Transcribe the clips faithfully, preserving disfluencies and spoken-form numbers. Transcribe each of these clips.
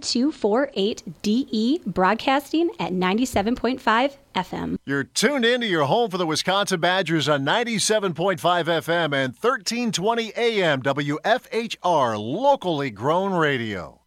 two four eight D E, broadcasting at ninety-seven point five F M. You're tuned into your home for the Wisconsin Badgers on ninety-seven point five F M and thirteen twenty A M W F H R, locally grown radio.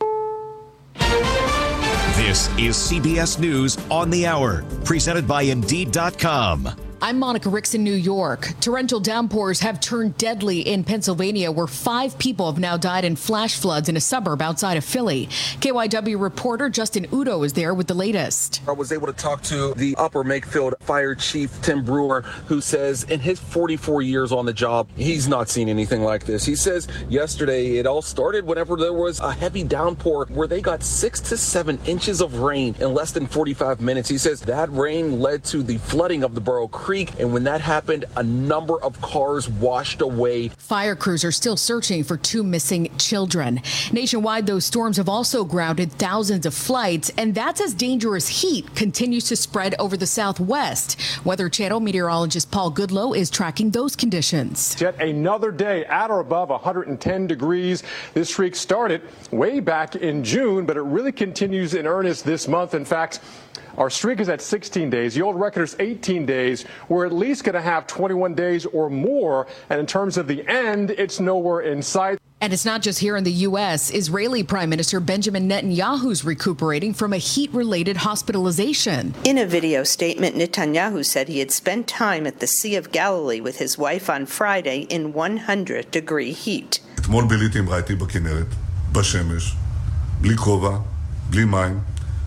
This is C B S News on the Hour, presented by Indeed dot com. I'm Monica Ricks in New York. Torrential downpours have turned deadly in Pennsylvania, where five people have now died in flash floods in a suburb outside of Philly. K Y W reporter Justin Udo is there with the latest. I was able to talk to the Upper Makefield Fire Chief, Tim Brewer, who says in his forty-four years on the job, he's not seen anything like this. He says yesterday it all started whenever there was a heavy downpour where they got six to seven inches of rain in less than forty-five minutes. He says that rain led to the flooding of the Borough Creek. And when that happened, a number of cars washed away. Fire crews are still searching for two missing children. Nationwide, those storms have also grounded thousands of flights, and that's as dangerous heat continues to spread over the Southwest. Weather Channel meteorologist Paul Goodlow is tracking those conditions. Yet another day at or above one hundred ten degrees. This streak started way back in June, but it really continues in earnest this month. In fact, our streak is at sixteen days. The old record is eighteen days. We're at least going to have twenty-one days or more. And in terms of the end, it's nowhere in sight. And it's not just here in the U S. Israeli Prime Minister Benjamin Netanyahu's recuperating from a heat-related hospitalization. In a video statement, Netanyahu said he had spent time at the Sea of Galilee with his wife on Friday in one hundred degree heat. אתמול ביליתי עם רעייתי בכנרת, בשמש, בלי כובע, בלי מים.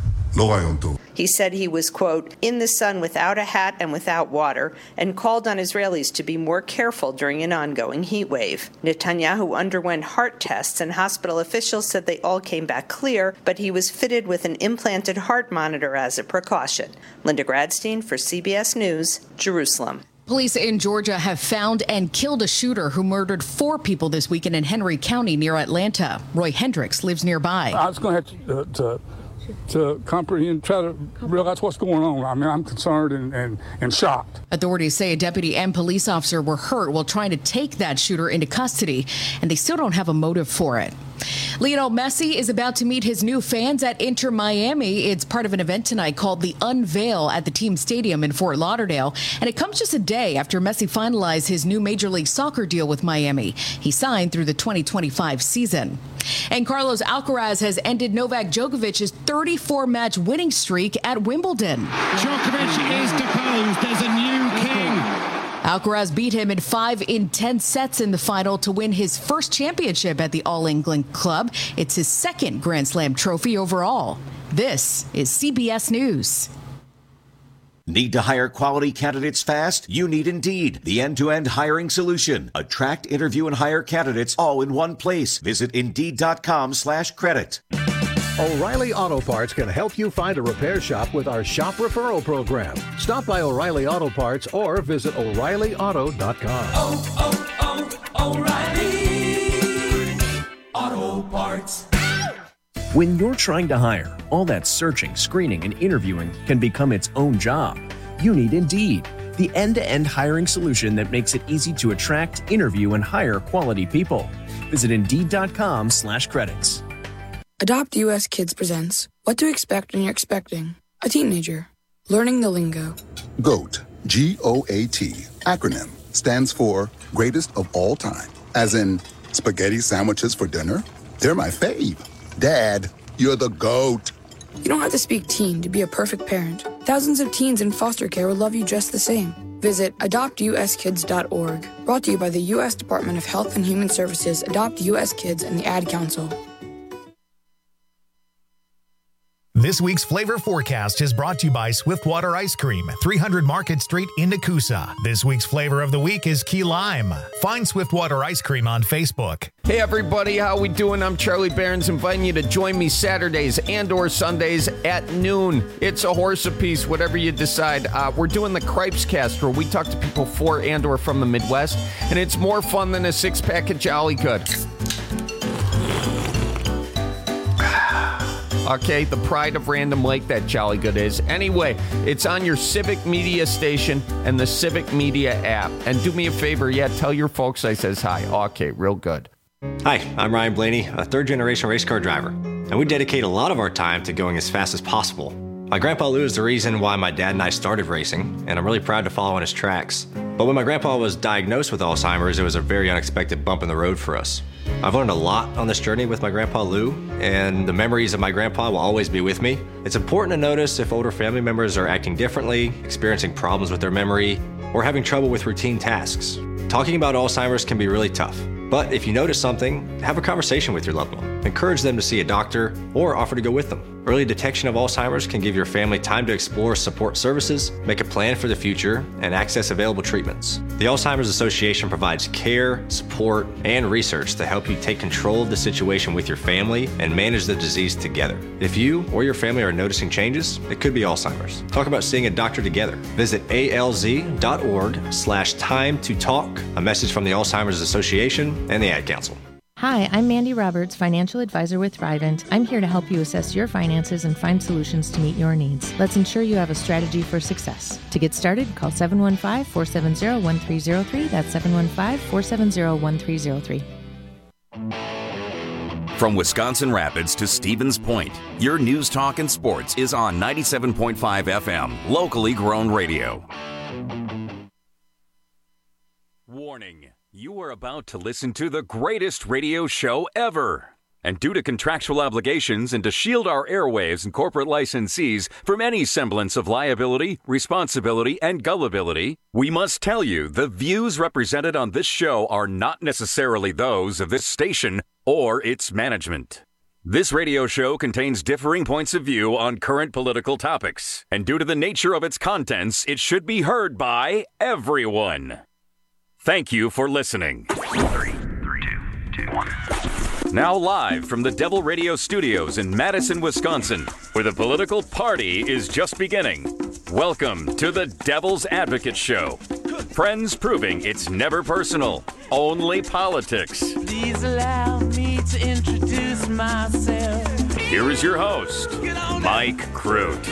לא רעיון טוב. He said he was, quote, in the sun without a hat and without water, and called on Israelis to be more careful during an ongoing heat wave. Netanyahu underwent heart tests, and hospital officials said they all came back clear, but he was fitted with an implanted heart monitor as a precaution. Linda Gradstein for C B S News, Jerusalem. Police in Georgia have found and killed a shooter who murdered four people this weekend in Henry County near Atlanta. Roy Hendricks lives nearby. I was going to have to... Uh, to... to comprehend, try to realize what's going on. I mean, I'm concerned and, and, and shocked. Authorities say a deputy and police officer were hurt while trying to take that shooter into custody, and they still don't have a motive for it. Lionel Messi is about to meet his new fans at Inter Miami. It's part of an event tonight called The Unveil at the team stadium in Fort Lauderdale. And it comes just a day after Messi finalized his new Major League Soccer deal with Miami. He signed through the twenty twenty-five season. And Carlos Alcaraz has ended Novak Djokovic's thirty-four match winning streak at Wimbledon. Djokovic is deposed as a new king. Alcaraz beat him in five intense sets in the final to win his first championship at the All England Club. It's his second Grand Slam trophy overall. This is C B S News. Need to hire quality candidates fast? You need Indeed, the end-to-end hiring solution. Attract, interview, and hire candidates all in one place. Visit Indeed.com slash credit. O'Reilly Auto Parts can help you find a repair shop with our shop referral program. Stop by O'Reilly Auto Parts or visit O'Reilly Auto dot com. Oh, oh, oh, O'Reilly Auto Parts. When you're trying to hire, all that searching, screening, and interviewing can become its own job. You need Indeed, the end-to-end hiring solution that makes it easy to attract, interview, and hire quality people. Visit Indeed.com slash credits. Adopt U S Kids presents What to Expect When You're Expecting a Teenager. Learning the lingo. GOAT, G O A T, acronym, stands for Greatest of All Time. As in, spaghetti sandwiches for dinner? They're my fave. Dad, you're the GOAT. You don't have to speak teen to be a perfect parent. Thousands of teens in foster care will love you just the same. Visit adopt u s kids dot org. Brought to you by the U S Department of Health and Human Services, Adopt U S Kids, and the Ad Council. This week's Flavor Forecast is brought to you by Swiftwater Ice Cream, three hundred Market Street in Nakusa. This week's flavor of the week is key lime. Find Swiftwater Ice Cream on Facebook. Hey everybody, how we doing? I'm Charlie Barons, inviting you to join me Saturdays and or Sundays at noon. It's a horse apiece, whatever you decide. Uh, we're doing the Cripes Cast, where we talk to people for and or from the Midwest, and it's more fun than a six-pack of Jolly Good. Okay, the pride of Random Lake, that Jolly Good is. Anyway, it's on your Civic Media station and the Civic Media app. And do me a favor, yeah, tell your folks I says hi. Okay, real good. Hi, I'm Ryan Blaney, a third-generation race car driver. and we dedicate a lot of our time to going as fast as possible. My grandpa Lou is the reason why my dad and I started racing, and I'm really proud to follow in his tracks. But when my grandpa was diagnosed with Alzheimer's, it was a very unexpected bump in the road for us. I've learned a lot on this journey with my grandpa Lou, and the memories of my grandpa will always be with me. It's important to notice if older family members are acting differently, experiencing problems with their memory, or having trouble with routine tasks. Talking about Alzheimer's can be really tough. But if you notice something, have a conversation with your loved one. Encourage them to see a doctor or offer to go with them. Early detection of Alzheimer's can give your family time to explore support services, make a plan for the future, and access available treatments. The Alzheimer's Association provides care, support, and research to help you take control of the situation with your family and manage the disease together. If you or your family are noticing changes, it could be Alzheimer's. Talk about seeing a doctor together. Visit alz.org slash time to talk. A message from the Alzheimer's Association and the Ad Council. Hi, I'm Mandy Roberts, financial advisor with Thrivent. I'm here to help you assess your finances and find solutions to meet your needs. Let's ensure you have a strategy for success. To get started, call seven one five, four seven zero, one three zero three. That's seven one five, four seven zero, one three zero three. From Wisconsin Rapids to Stevens Point, your news, talk, and sports is on ninety-seven point five F M, locally grown radio. Warning. You are about to listen to the greatest radio show ever. And due to contractual obligations and to shield our airwaves and corporate licensees from any semblance of liability, responsibility, and gullibility, we must tell you the views represented on this show are not necessarily those of this station or its management. This radio show contains differing points of view on current political topics, and due to the nature of its contents, it should be heard by everyone. Thank you for listening. Three, three, two, two, one. Now live from the Devil Radio Studios in Madison, Wisconsin, where the political party is just beginning. Welcome to the Devil's Advocate Show. Friends proving it's never personal, only politics. Please allow me to introduce myself. Here is your host, Mike Crute.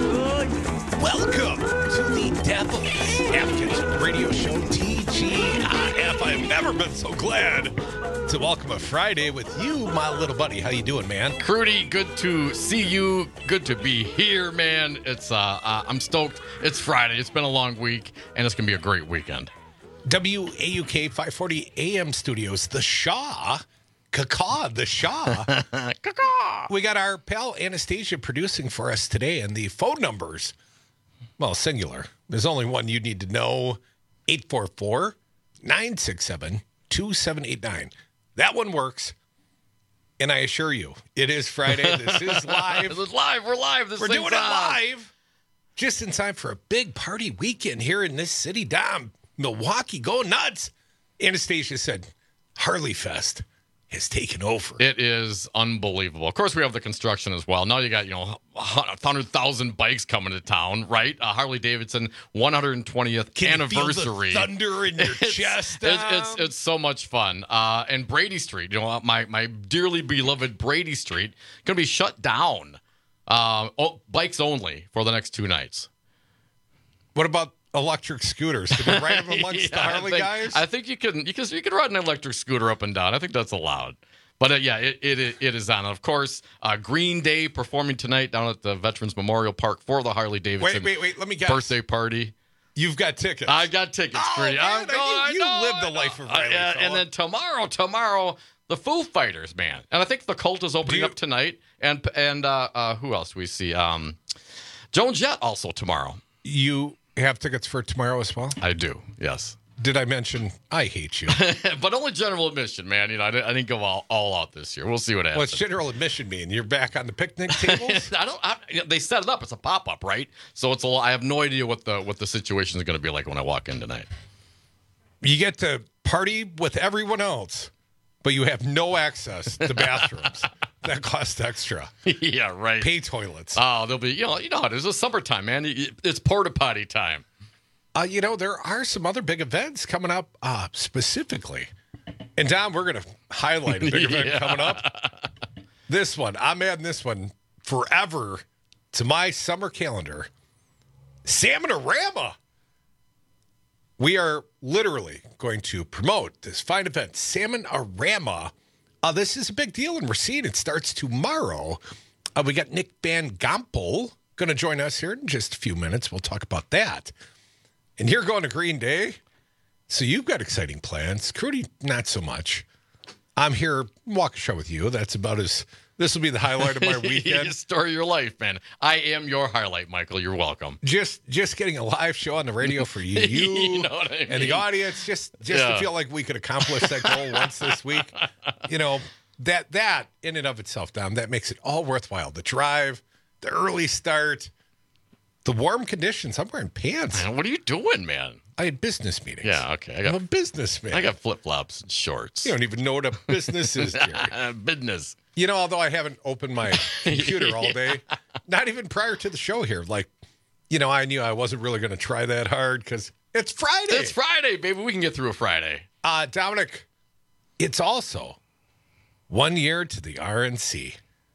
Welcome to the Devil's Advocate Radio Show, T G I F. I've never been so glad to welcome a Friday with you, my little buddy. How you doing, man? Crudy, good to see you. Good to be here, man. It's uh, uh, I'm stoked. It's Friday. It's been a long week, and it's gonna be a great weekend. W A U K five forty A M Studios, the Shaw. Caw, the Shaw. We got our pal Anastasia producing for us today, and the phone numbers, well, singular. There's only one you need to know. eight four four, nine six seven, two seven eight nine. That one works. And I assure you, it is Friday. This is live. This is live. We're live. This We're doing it on. live. Just in time for a big party weekend here in this city. Damn, Milwaukee, go nuts. Anastasia said, Harley Fest has taken over. It is unbelievable. Of course, we have the construction as well. Now you got, you know, one hundred thousand bikes coming to town, right? Uh, Harley-Davidson one hundred twentieth Can anniversary. You feel the thunder in your it's, chest. It's, it's it's so much fun. Uh, and Brady Street, you know, my my dearly beloved Brady Street, going to be shut down. Uh, oh, bikes only for the next two nights. What about electric scooters? Can we ride them amongst yeah, the Harley I think, guys? I think you can, because you can ride an electric scooter up and down. I think that's allowed. But uh, yeah, it, it it is on. Of course, uh, Green Day performing tonight down at the Veterans Memorial Park for the Harley Davidson wait, wait, wait. Let me guess. birthday party. You've got tickets. I got tickets. Oh, Green. man, I'm going, you, I you know, live I the know. life of Uh, Riley. yeah, and then tomorrow, tomorrow, the Foo Fighters, man. And I think the Cult is opening you, up tonight. And and uh, uh, who else we see? Um, Joan Jett also tomorrow. You have tickets for tomorrow as well? I do, yes. Did I mention I hate you? But only general admission, man. You know, I didn't, I didn't go all, all out this year. We'll see what happens. What's general admission mean? You're back on the picnic tables? I don't. I, they set it up. It's a pop up, right? So it's a. I have no idea what the what the situation is going to be like when I walk in tonight. You get to party with everyone else, but you have no access to bathrooms. That costs extra. Yeah, right. Pay toilets. Oh, there'll be. You know, you know how it is. It's summertime, man. It's porta potty time. Uh, you know, there are some other big events coming up uh, specifically. And, Don, we're going to highlight a big event yeah. coming up. This one, I'm adding this one forever to my summer calendar. Salmon-a-rama. We are literally going to promote this fine event, Salmon-a-rama, Uh, this is a big deal in Racine. It starts tomorrow. Uh, we got Nick Van Gompel going to join us here in just a few minutes. We'll talk about that. And you're going to Green Day. So you've got exciting plans. Crudy, not so much. I'm here, walk a show with you. That's about as, this will be the highlight of my weekend. Story of your life, man. I am your highlight, Michael. You're welcome. Just just getting a live show on the radio for you, you, you know what I mean? And the audience, just just Yeah. to feel like we could accomplish that goal once this week. You know, that that in and of itself, Dom, that makes it all worthwhile. The drive, the early start, the warm conditions. I'm wearing pants. Man, what are you doing, man? I had business meetings. Yeah, okay. I I'm got a businessman. I got flip flops and shorts. You don't even know what a business is, Jerry. Business. You know, although I haven't opened my computer all day, not even prior to the show here. Like, you know, I knew I wasn't really going to try that hard because it's Friday. It's Friday, baby. We can get through a Friday. Uh, Dominic, it's also one year to the R N C.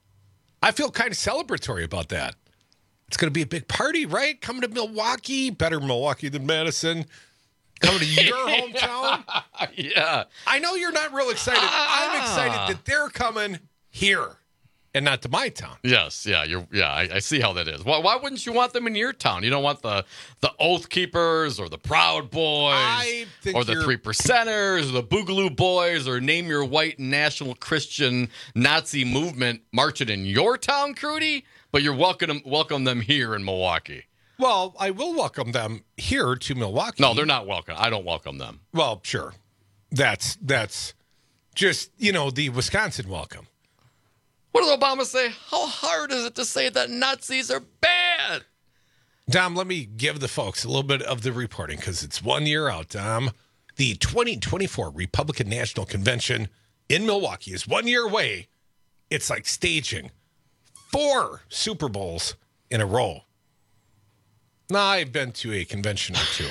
I feel kind of celebratory about that. It's going to be a big party, right? Coming to Milwaukee, better Milwaukee than Madison. Coming to your hometown. Yeah. I know you're not real excited. Ah. I'm excited that they're coming here and not to my town. Yes, yeah, you're. Yeah, I, I see how that is. Why, why wouldn't you want them in your town? You don't want the the Oath Keepers or the Proud Boys I think or the you're- Three Percenters or the Boogaloo Boys or name your white national Christian Nazi movement marching in your town, Crudy. But you're welcome welcome them here in Milwaukee. Well, I will welcome them here to Milwaukee. No, they're not welcome. I don't welcome them. Well, sure. That's that's just, you know, the Wisconsin welcome. What did Obama say? How hard is it to say that Nazis are bad? Dom, let me give the folks a little bit of the reporting because it's one year out, Dom. The twenty twenty-four Republican National Convention in Milwaukee is one year away. It's like staging four Super Bowls in a row. Now, I've been to a convention or two.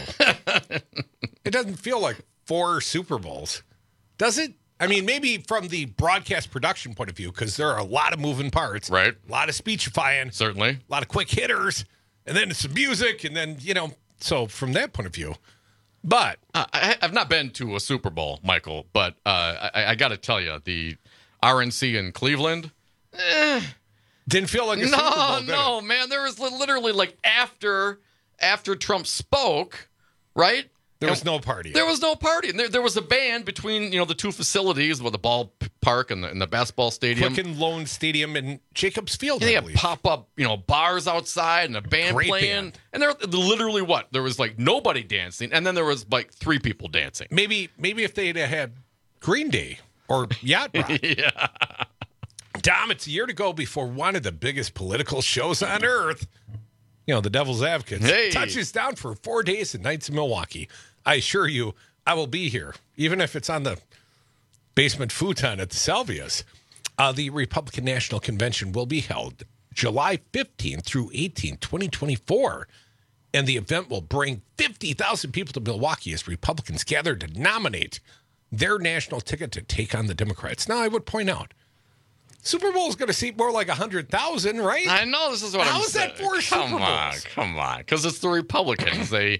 It doesn't feel like four Super Bowls, does it? I mean, maybe from the broadcast production point of view, because there are a lot of moving parts. Right. A lot of speechifying. Certainly. A lot of quick hitters. And then some music. And then, you know, so from that point of view. But. Uh, I, I've not been to a Super Bowl, Michael, but uh, I, I got to tell you, the R N C in Cleveland, eh. Didn't feel like a no, Super Bowl, did No, it? man. There was li- literally like after after Trump spoke, right? There And was no party. There was no party. And there, there was a band between, you know, the two facilities with the ball p- park and the, and the basketball stadium. Quicken Loan Stadium in Jacobs Field, And they I had believe. pop-up, you know, bars outside and a band Great playing. band. And there literally what? There was like nobody dancing. And then there was like three people dancing. Maybe maybe if they'd had Green Day or Yacht Rock. Yeah. Dom, it's a year to go before one of the biggest political shows on earth, you know, the Devil's Advocates, Hey. touches down for four days and nights in Milwaukee. I assure you, I will be here, even if it's on the basement futon at the Salvias. Uh, the Republican National Convention will be held July fifteenth through eighteenth, twenty twenty-four. And the event will bring fifty thousand people to Milwaukee as Republicans gather to nominate their national ticket to take on the Democrats. Now, I would point out, Super Bowl is going to seat more like one hundred thousand, right? I know this is what How I'm is that saying. four Come Super on, Bowls? come on. Because it's the Republicans. They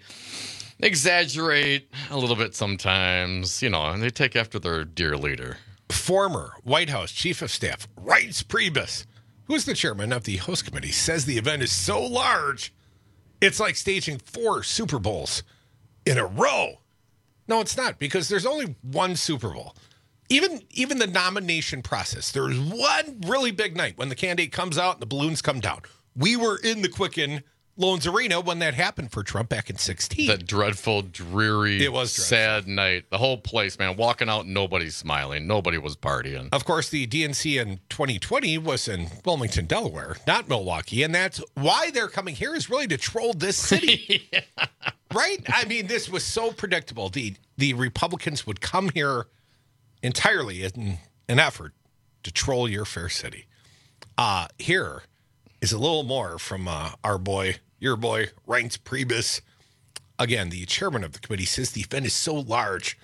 exaggerate a little bit sometimes, you know, and they take after their dear leader. Former White House Chief of Staff Reince Priebus, who is the chairman of the host committee, says the event is so large, it's like staging four Super Bowls in a row. No, it's not, because there's only one Super Bowl. Even even the nomination process, there's one really big night when the candidate comes out and the balloons come down. We were in the Quicken Loans Arena when that happened for Trump back in sixteen. That dreadful, dreary, It was dreadful. sad night. The whole place, man, walking out, nobody's smiling. Nobody was partying. Of course, the D N C in twenty twenty was in Wilmington, Delaware, not Milwaukee. And that's why they're coming here, is really to troll this city. Yeah. Right? I mean, this was so predictable. The, the Republicans would come here entirely in an effort to troll your fair city. Uh, here is a little more from uh, our boy, your boy, Reince Priebus. Again, the chairman of the committee says the event is so large,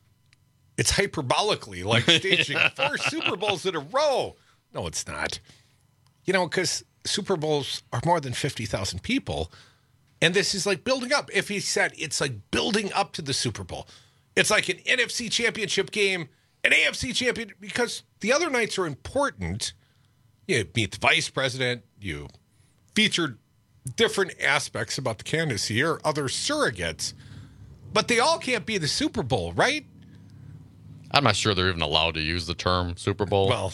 it's hyperbolically like staging four Super Bowls in a row. No, it's not. You know, because Super Bowls are more than fifty thousand people, and this is like building up. If he said it's like building up to the Super Bowl, it's like an N F C championship game an A F C champion, because the other nights are important. You meet the vice president, you featured different aspects about the candidacy or other surrogates, but they all can't be the Super Bowl, right? I'm not sure they're even allowed to use the term Super Bowl. Well,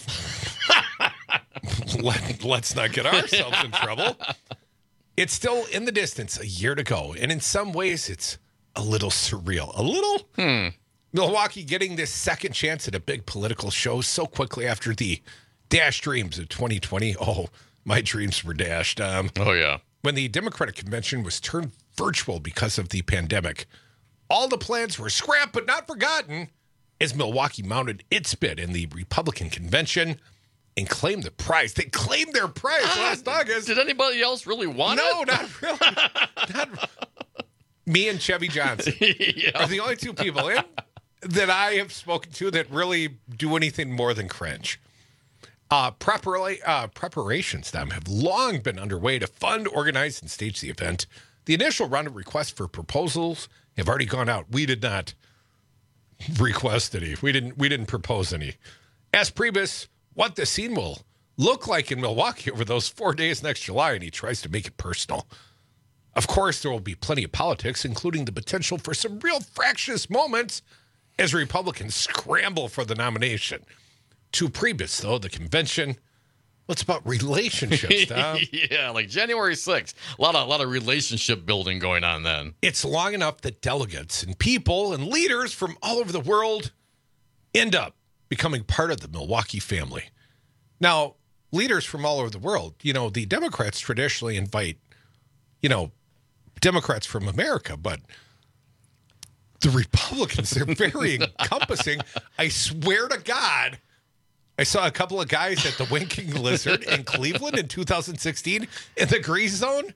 let, let's not get ourselves in trouble. It's still in the distance, a year to go, and in some ways it's a little surreal. A little? Hmm. Milwaukee getting this second chance at a big political show so quickly after the dashed dreams of twenty twenty. Oh, my dreams were dashed. Um, oh, yeah. When the Democratic convention was turned virtual because of the pandemic, all the plans were scrapped but not forgotten as Milwaukee mounted its bid in the Republican convention and claimed the prize. They claimed their prize uh, last August. Did anybody else really want no, it? No, not really. not, me and Chevy Johnson yeah. are the only two people in that I have spoken to that really do anything more than cringe. Uh, prepara- uh, preparations, them, have long been underway to fund, organize, and stage the event. The initial round of requests for proposals have already gone out. We did not request any. We didn't. We didn't propose any. Ask Priebus what the scene will look like in Milwaukee over those four days next July, and he tries to make it personal. Of course, there will be plenty of politics, including the potential for some real fractious moments as Republicans scramble for the nomination. To Priebus, though, the convention, well, it's about relationships, Tom. Yeah, like January sixth. A lot of, a lot of relationship building going on then. It's long enough that delegates and people and leaders from all over the world end up becoming part of the Milwaukee family. Now, leaders from all over the world, you know, the Democrats traditionally invite, you know, Democrats from America, but the Republicans, they're very encompassing. I swear to God, I saw a couple of guys at the Winking Lizard in Cleveland in two thousand sixteen in the Green Zone.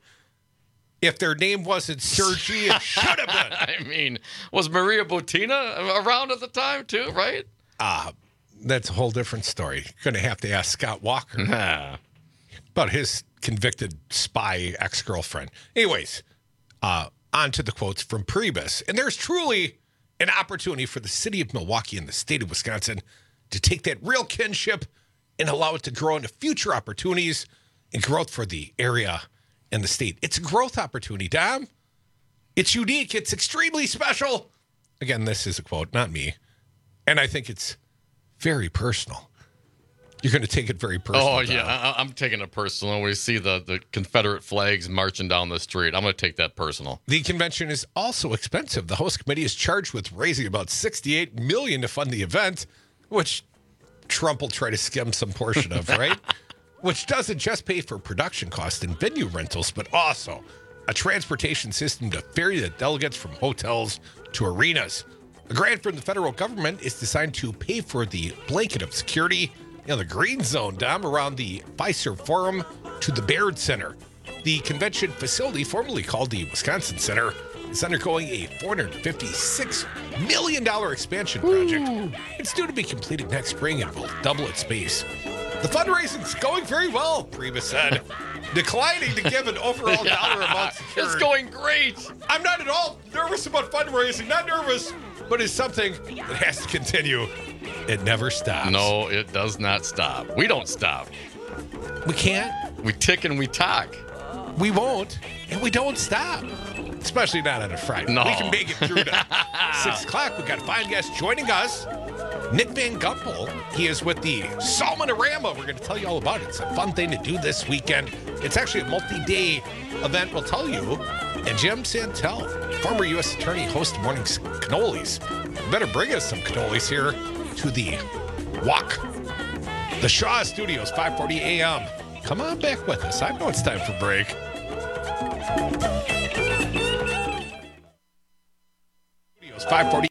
If their name wasn't Sergi, it should have been. I mean, was Maria Butina around at the time too, right? Ah, uh, that's a whole different story. You're going to have to ask Scott Walker nah. about his convicted spy ex-girlfriend. Anyways, uh, on to the quotes from Priebus. And there's truly an opportunity for the city of Milwaukee and the state of Wisconsin to take that real kinship and allow it to grow into future opportunities and growth for the area and the state. It's a growth opportunity, Dom. It's unique. It's extremely special. Again, this is a quote, not me. And I think it's very personal. You're going to take it very personal. Oh, Dom. yeah. I, I'm taking it personal. When we see the, the Confederate flags marching down the street, I'm going to take that personal. The convention is also expensive. The host committee is charged with raising about sixty-eight million dollars to fund the event, which Trump will try to skim some portion of, right? Which doesn't just pay for production costs and venue rentals, but also a transportation system to ferry the delegates from hotels to arenas. A grant from the federal government is designed to pay for the blanket of security in the Green Zone, Dom, around the Fiserv Forum to the Baird Center. The convention facility, formerly called the Wisconsin Center, is undergoing a four hundred fifty-six million dollars expansion project. Ooh. It's due to be completed next spring and will double its space. The fundraising's going very well, Priebus said, declining to give an overall yeah, dollar amount secured. It's going great. I'm not at all nervous about fundraising, not nervous, but it's something that has to continue. It never stops. No, it does not stop. We don't stop. We can't. We tick and we talk. We won't, and we don't stop. Especially not on a Friday. No. We can make it through to six o'clock. We've got a fine guest joining us, Nick Van Gumpel. He is with the Salmonorama. We're going to tell you all about it. It's a fun thing to do this weekend. It's actually a multi-day event, we'll tell you. And Jim Santel, former U S attorney, host of Morning Cannolis. Better bring us some cannolis here to the walk. The Shaw Studios, five forty a.m. Come on back with us. I know it's time for break. Studios, five forty.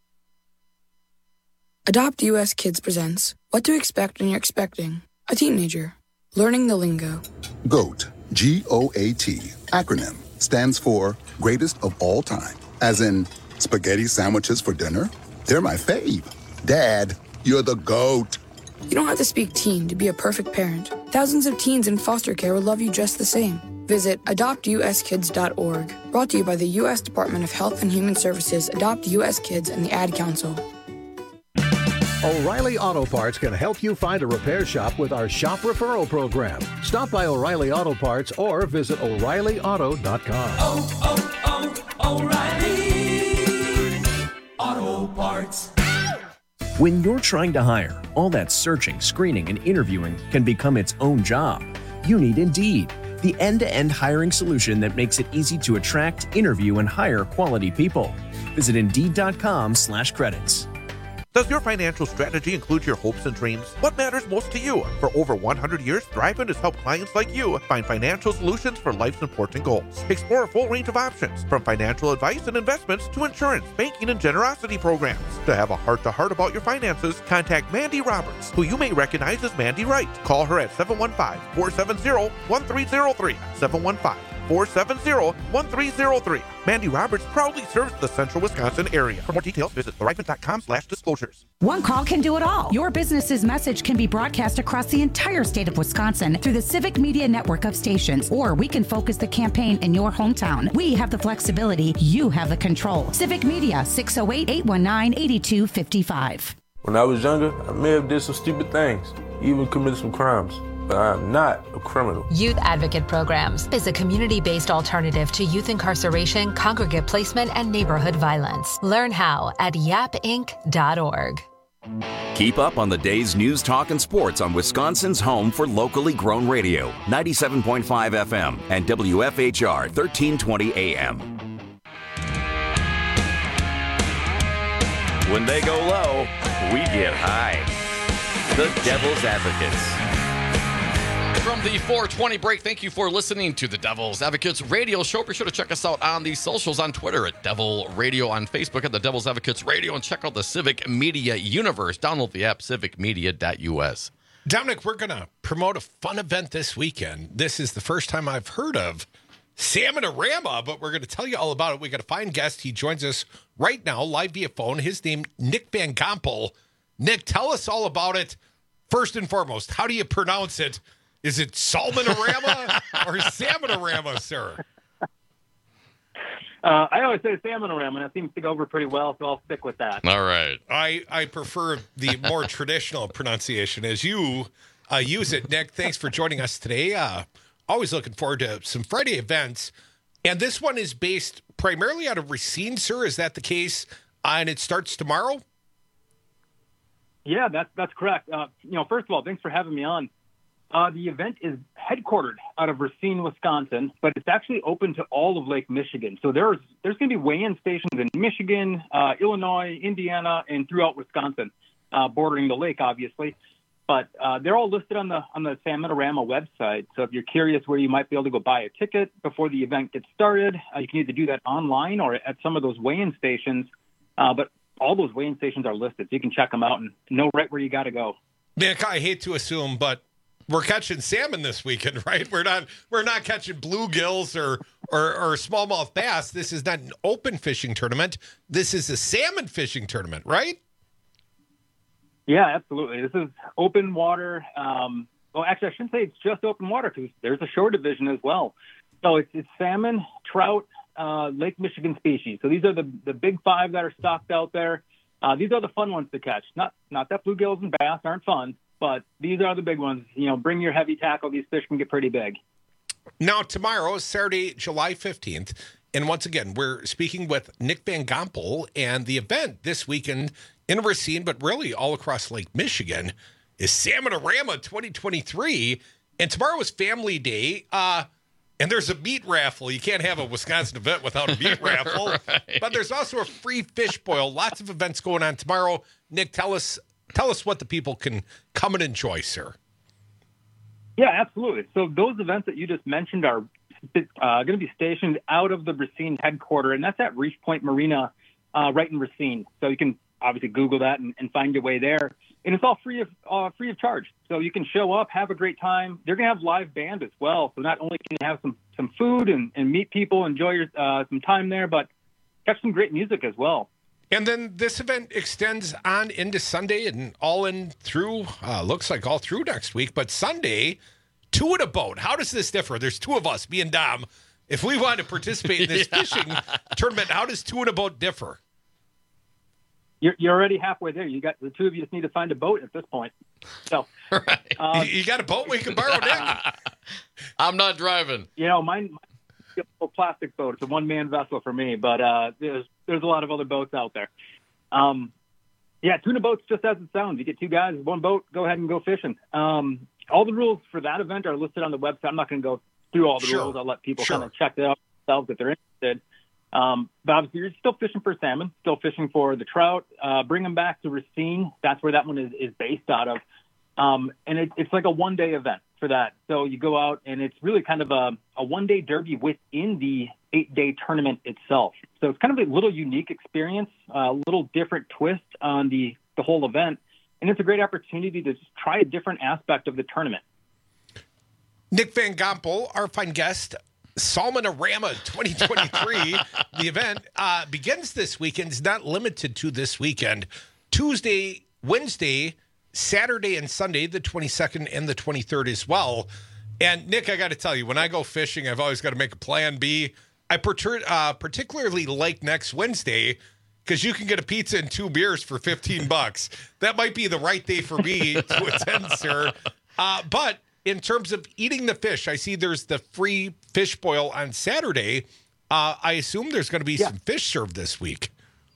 Adopt U S Kids presents What to Expect When You're Expecting a Teenager. Learning the lingo. GOAT, G O A T, acronym, stands for Greatest of All Time. As in, spaghetti sandwiches for dinner? They're my fave. Dad, you're the GOAT. You don't have to speak teen to be a perfect parent. Thousands of teens in foster care will love you just the same. Visit adopt u s kids dot org. Brought to you by the U S Department of Health and Human Services, Adopt U S Kids, and the Ad Council. O'Reilly Auto Parts can help you find a repair shop with our shop referral program. Stop by O'Reilly Auto Parts or visit O'Reilly Auto dot com. Oh, oh, oh, O'Reilly Auto Parts. When you're trying to hire, all that searching, screening, and interviewing can become its own job. You need Indeed, the end-to-end hiring solution that makes it easy to attract, interview, and hire quality people. Visit Indeed.com slash credits. Does your financial strategy include your hopes and dreams? What matters most to you? For over one hundred years, Thrivent has helped clients like you find financial solutions for life's important goals. Explore a full range of options, from financial advice and investments to insurance, banking, and generosity programs. To have a heart-to-heart about your finances, contact Mandy Roberts, who you may recognize as Mandy Wright. Call her at seven one five, four seven zero, one three zero three, seven one five, four seven zero, one three zero three. Mandy Roberts proudly serves the central Wisconsin area. For more details, visit thrivent.com slash disclosures. One call can do it all. Your business's message can be broadcast across the entire state of Wisconsin through the Civic Media network of stations, or we can focus the campaign in your hometown. We have the flexibility. You have the control. Civic Media, six oh eight, eight one nine, eight two five five. When I was younger, I may have did some stupid things, even committed some crimes. But I'm not a criminal. Youth Advocate Programs is a community-based alternative to youth incarceration, congregate placement, and neighborhood violence. Learn how at yap inc dot org. Keep up on the day's news, talk, and sports on Wisconsin's home for locally grown radio, ninety-seven point five F M and W F H R thirteen twenty A M. When they go low, we get high. The Devil's Advocates. From the four twenty break, thank you for listening to the Devil's Advocates Radio Show. Be sure to check us out on the socials on Twitter at Devil Radio, on Facebook at the Devil's Advocates Radio, and check out the Civic Media universe. Download the app, civic media dot U S. Dominic, we're going to promote a fun event this weekend. This is the first time I've heard of Salmon-a-Rama, but we're going to tell you all about it. We got a fine guest. He joins us right now, live via phone. His name, Nick Van Gompel. Nick, tell us all about it. First and foremost, how do you pronounce it? Is it Salmon-a-Rama or Salmon-a-Rama, sir? Uh, I always say Salmon-a-Rama, and it seems to go over pretty well, so I'll stick with that. All right. I, I prefer the more traditional pronunciation as you uh, use it. Nick, thanks for joining us today. Uh, always looking forward to some Friday events. And this one is based primarily out of Racine, sir. Is that the case? Uh, and it starts tomorrow? Yeah, that's, that's correct. Uh, you know, first of all, thanks for having me on. Uh, the event is headquartered out of Racine, Wisconsin, but it's actually open to all of Lake Michigan. So there's there's going to be weigh-in stations in Michigan, uh, Illinois, Indiana, and throughout Wisconsin, uh, bordering the lake, obviously. But uh, they're all listed on the on the Salmon-a-Rama website. So if you're curious where you might be able to go buy a ticket before the event gets started, uh, you can either do that online or at some of those weigh-in stations. Uh, but all those weigh-in stations are listed, so you can check them out and know right where you got to go. Nick, I hate to assume, but we're catching salmon this weekend, right? We're not we're not catching bluegills or, or or smallmouth bass. This is not an open fishing tournament. This is a salmon fishing tournament, right? Yeah, absolutely. This is open water. Um, well, actually, I shouldn't say it's just open water because there's a shore division as well. So it's, it's salmon, trout, uh, Lake Michigan species. So these are the the big five that are stocked out there. Uh, these are the fun ones to catch. Not not that bluegills and bass aren't fun, but these are the big ones. You know, bring your heavy tackle. These fish can get pretty big. Now, tomorrow is Saturday, July fifteenth. And once again, we're speaking with Nick Van Gompel, and the event this weekend in Racine, but really all across Lake Michigan, is Salmon-a-Rama twenty twenty-three. And tomorrow is Family Day. Uh, and there's a meat raffle. You can't have a Wisconsin event without a meat raffle. Right. But there's also a free fish boil. Lots of events going on tomorrow. Nick, tell us tell us what the people can come and enjoy, sir. Yeah, absolutely. So those events that you just mentioned are uh, going to be stationed out of the Racine headquarters, and that's at Reef Point Marina uh, right in Racine. So you can obviously Google that and, and find your way there. And it's all free of uh, free of charge. So you can show up, have a great time. They're going to have live band as well. So not only can you have some, some food and, and meet people, enjoy your, uh, some time there, but catch some great music as well. And then this event extends on into Sunday and all in through, uh, looks like all through next week. But Sunday, two in a boat. How does this differ? There's two of us, me and Dom. If we want to participate in this yeah. fishing tournament, how does two in a boat differ? you're, you're already halfway there. You got the two of you just need to find a boat at this point. So, right. um, you, you got a boat we can borrow, Nick? I'm not driving. You know, mine, mine's a plastic boat. It's a one-man vessel for me, but uh, there's there's a lot of other boats out there. Um, yeah, tuna boats, just as it sounds. You get two guys, one boat, go ahead and go fishing. Um, all the rules for that event are listed on the website. I'm not going to go through all the Sure. rules. I'll let people Sure. kind of check it out themselves if they're interested. Um, but obviously, you're still fishing for salmon, still fishing for the trout. Uh, bring them back to Racine. That's where that one is, is based out of. Um, and it, it's like a one-day event for that. So you go out, and it's really kind of a, a one-day derby within the eight-day tournament itself. So it's kind of a little unique experience, a little different twist on the, the whole event. And it's a great opportunity to just try a different aspect of the tournament. Nick Van Gompel, our fine guest, Salmonorama twenty twenty-three. The event uh, begins this weekend. It's not limited to this weekend. Tuesday, Wednesday, Saturday, and Sunday, the twenty-second and the twenty-third as well. And, Nick, I got to tell you, when I go fishing, I've always got to make a plan B. I per- uh, particularly like next Wednesday because you can get a pizza and two beers for fifteen bucks. That might be the right day for me to attend, sir. Uh, but in terms of eating the fish, I see there's the free fish boil on Saturday. Uh, I assume there's going to be Yeah. some fish served this week.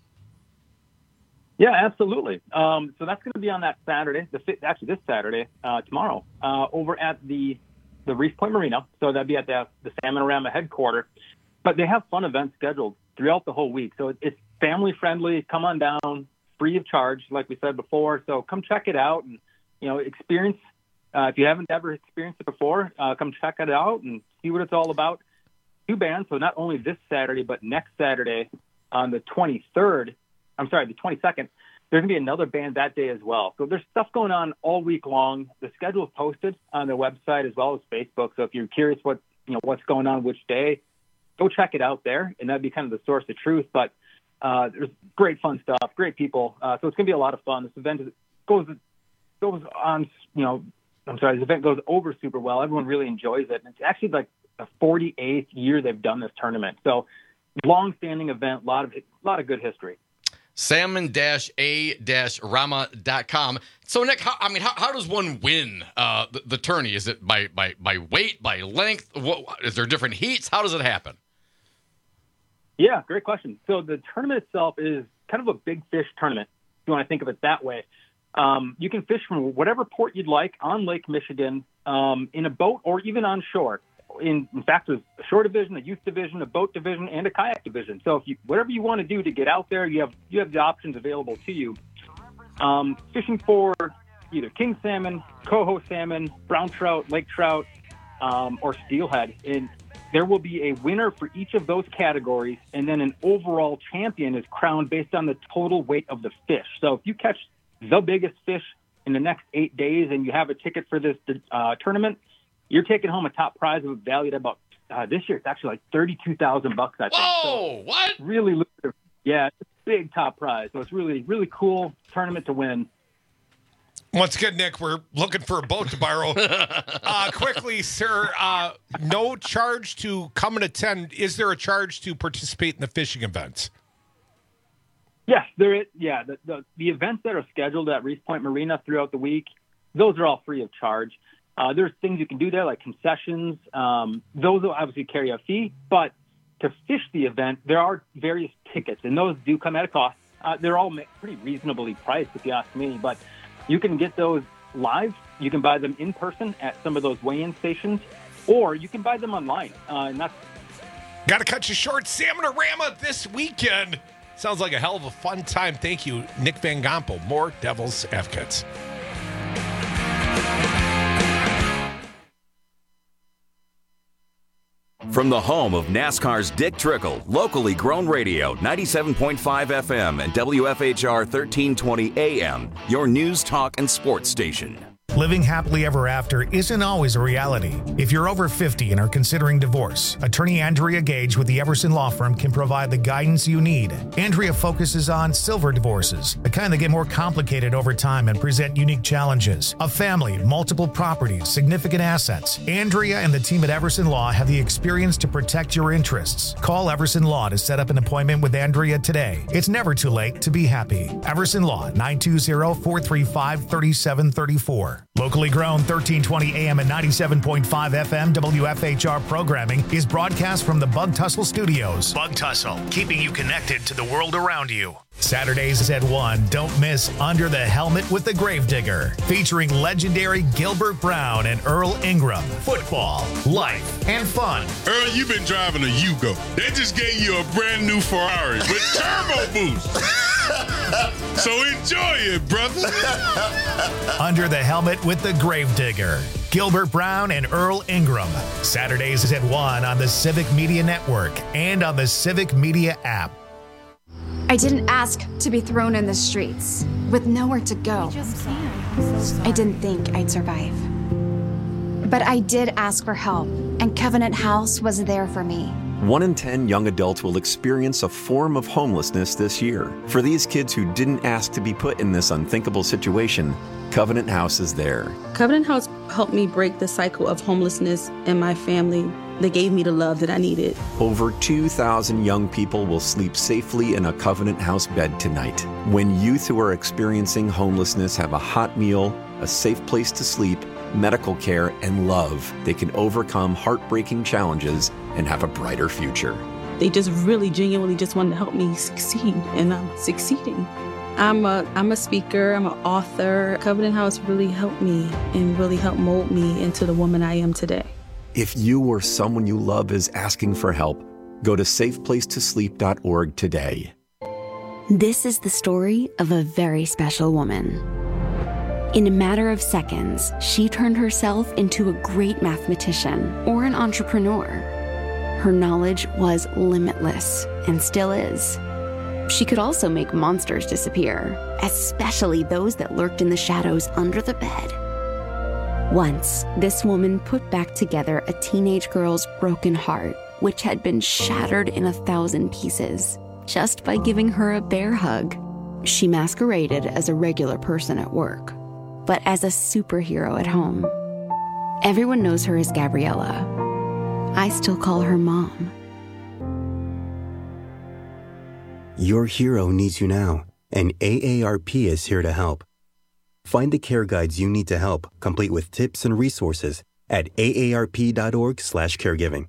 Yeah, absolutely. Um, so that's going to be on that Saturday, the fi- actually this Saturday, uh, tomorrow, uh, over at the the Reef Point Marina. So that'd be at the, the Salmonorama headquarters. But they have fun events scheduled throughout the whole week. So it, it's family friendly. Come on down, free of charge, like we said before. So come check it out and you know experience. Uh, if you haven't ever experienced it before, uh, come check it out and see what it's all about. Two bands. So not only this Saturday, but next Saturday on the twenty-third. I'm sorry, the twenty-second, there's going to be another band that day as well. So there's stuff going on all week long. The schedule is posted on their website as well as Facebook. So if you're curious what, you know, what's going on which day, go check it out there. And that'd be kind of the source of truth. But uh, there's great fun stuff, great people. Uh, so it's going to be a lot of fun. This event goes, goes on, you know, I'm sorry, this event goes over super well. Everyone really enjoys it. And it's actually like the forty-eighth year they've done this tournament. So long-standing event, a lot of, a lot of good history. salmon a rama dot com. So, Nick, how, I mean, how, how does one win uh, the, the tourney? Is it by, by, by weight, by length? What, is there different heats? How does it happen? Yeah, great question. So the tournament itself is kind of a big fish tournament, if you want to think of it that way. Um, you can fish from whatever port you'd like on Lake Michigan um, in a boat or even on shore. In, in fact, there's a shore division, a youth division, a boat division, and a kayak division. So if you, whatever you want to do to get out there, you have you have the options available to you. Um, fishing for either king salmon, coho salmon, brown trout, lake trout, um, or steelhead. And there will be a winner for each of those categories, and then an overall champion is crowned based on the total weight of the fish. So if you catch the biggest fish in the next eight days and you have a ticket for this uh, tournament, you're taking home a top prize of valued at about uh, this year. It's actually like thirty-two thousand bucks. I think. Whoa! So what? Really lucrative. Yeah, it's a big top prize. So it's really, really cool tournament to win. Once again, Nick, we're looking for a boat to borrow. uh, quickly, sir, uh, no charge to come and attend. Is there a charge to participate in the fishing events? Yes, there is. Yeah, the, the the events that are scheduled at Reef Point Marina throughout the week, those are all free of charge. Uh, there's things you can do there, like concessions. Um, those will obviously carry a fee, but to fish the event, there are various tickets, and those do come at a cost. Uh, they're all pretty reasonably priced, if you ask me, but you can get those live. You can buy them in person at some of those weigh-in stations, or you can buy them online. Uh, and that's Got to cut you short. Salmonorama this weekend. Sounds like a hell of a fun time. Thank you, Nick Van Gompel. More Devil's Advocates. From the home of NASCAR's Dick Trickle, locally grown radio, ninety-seven point five F M and W F H R thirteen twenty A M, your news, talk, and sports station. Living happily ever after isn't always a reality. If you're over fifty and are considering divorce, attorney Andrea Gage with the Everson Law Firm can provide the guidance you need. Andrea focuses on silver divorces, the kind that get more complicated over time and present unique challenges. A family, multiple properties, significant assets. Andrea and the team at Everson Law have the experience to protect your interests. Call Everson Law to set up an appointment with Andrea today. It's never too late to be happy. Everson Law, nine two zero, four three five, three seven three four. Locally grown thirteen twenty A M and ninety-seven point five F M W F H R programming is broadcast from the Bug Tussle Studios. Bug Tussle, keeping you connected to the world around you. Saturdays at one, don't miss Under the Helmet with the Gravedigger, featuring legendary Gilbert Brown and Earl Ingram. Football, life, and fun. Earl, you've been driving a Yugo. They just gave you a brand new Ferrari with turbo boost. So enjoy it, brother. Under the Helmet with the Gravedigger, Gilbert Brown and Earl Ingram. Saturdays at one on the Civic Media Network and on the Civic Media app. I didn't ask to be thrown in the streets with nowhere to go. I didn't think I'd survive. But I did ask for help, and Covenant House was there for me. One in ten young adults will experience a form of homelessness this year. For these kids who didn't ask to be put in this unthinkable situation, Covenant House is there. Covenant House helped me break the cycle of homelessness in my family. They gave me the love that I needed. Over two thousand young people will sleep safely in a Covenant House bed tonight. When youth who are experiencing homelessness have a hot meal, a safe place to sleep, medical care, and love, they can overcome heartbreaking challenges and have a brighter future. They just really genuinely just wanted to help me succeed, and I'm succeeding. I'm a, I'm a speaker, I'm an author. Covenant House really helped me and really helped mold me into the woman I am today. If you or someone you love is asking for help, go to safe place to sleep dot org today. This is the story of a very special woman. In a matter of seconds, she turned herself into a great mathematician or an entrepreneur. Her knowledge was limitless and still is. She could also make monsters disappear, especially those that lurked in the shadows under the bed. Once, this woman put back together a teenage girl's broken heart, which had been shattered in a thousand pieces, just by giving her a bear hug. She masqueraded as a regular person at work, but as a superhero at home. Everyone knows her as Gabriella. I still call her Mom. Your hero needs you now, and A A R P is here to help. Find the care guides you need to help, complete with tips and resources at A A R P dot org slash caregiving.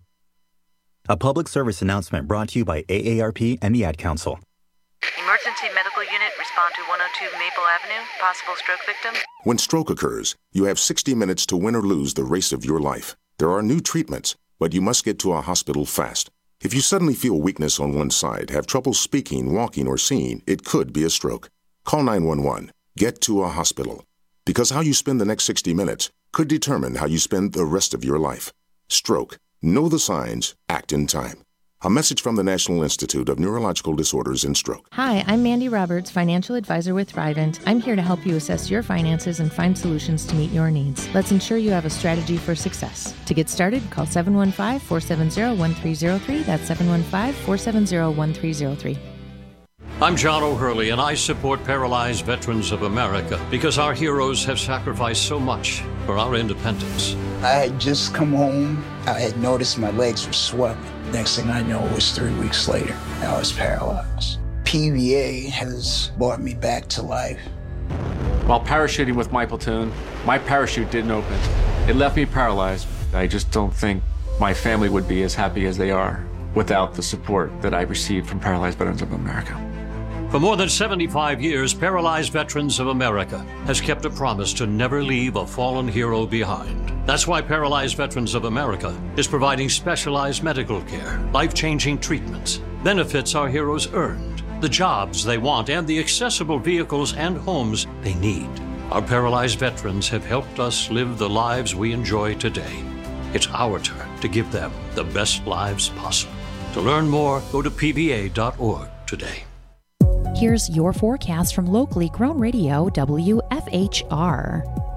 A public service announcement brought to you by A A R P and the Ad Council. Emergency medical unit, respond to one oh two Maple Avenue, possible stroke victim. When stroke occurs, you have sixty minutes to win or lose the race of your life. There are new treatments, but you must get to a hospital fast. If you suddenly feel weakness on one side, have trouble speaking, walking, or seeing, it could be a stroke. Call nine one one. Get to a hospital. Because how you spend the next sixty minutes could determine how you spend the rest of your life. Stroke. Know the signs. Act in time. A message from the National Institute of Neurological Disorders and Stroke. Hi, I'm Mandy Roberts, financial advisor with Thrivent. I'm here to help you assess your finances and find solutions to meet your needs. Let's ensure you have a strategy for success. To get started, call seven one five, four seven zero, one three zero three. That's seven one five, four seven zero, one three zero three. I'm John O'Hurley, and I support Paralyzed Veterans of America because our heroes have sacrificed so much for our independence. I had just come home. I had noticed my legs were swelling. Next thing I know, it was three weeks later. I was paralyzed. P V A has brought me back to life. While parachuting with my platoon, my parachute didn't open. It left me paralyzed. I just don't think my family would be as happy as they are without the support that I received from Paralyzed Veterans of America. For more than seventy-five years, Paralyzed Veterans of America has kept a promise to never leave a fallen hero behind. That's why Paralyzed Veterans of America is providing specialized medical care, life-changing treatments, benefits our heroes earned, the jobs they want, and the accessible vehicles and homes they need. Our paralyzed veterans have helped us live the lives we enjoy today. It's our turn to give them the best lives possible. To learn more, go to P V A dot org today. Here's your forecast from locally grown radio W F H R.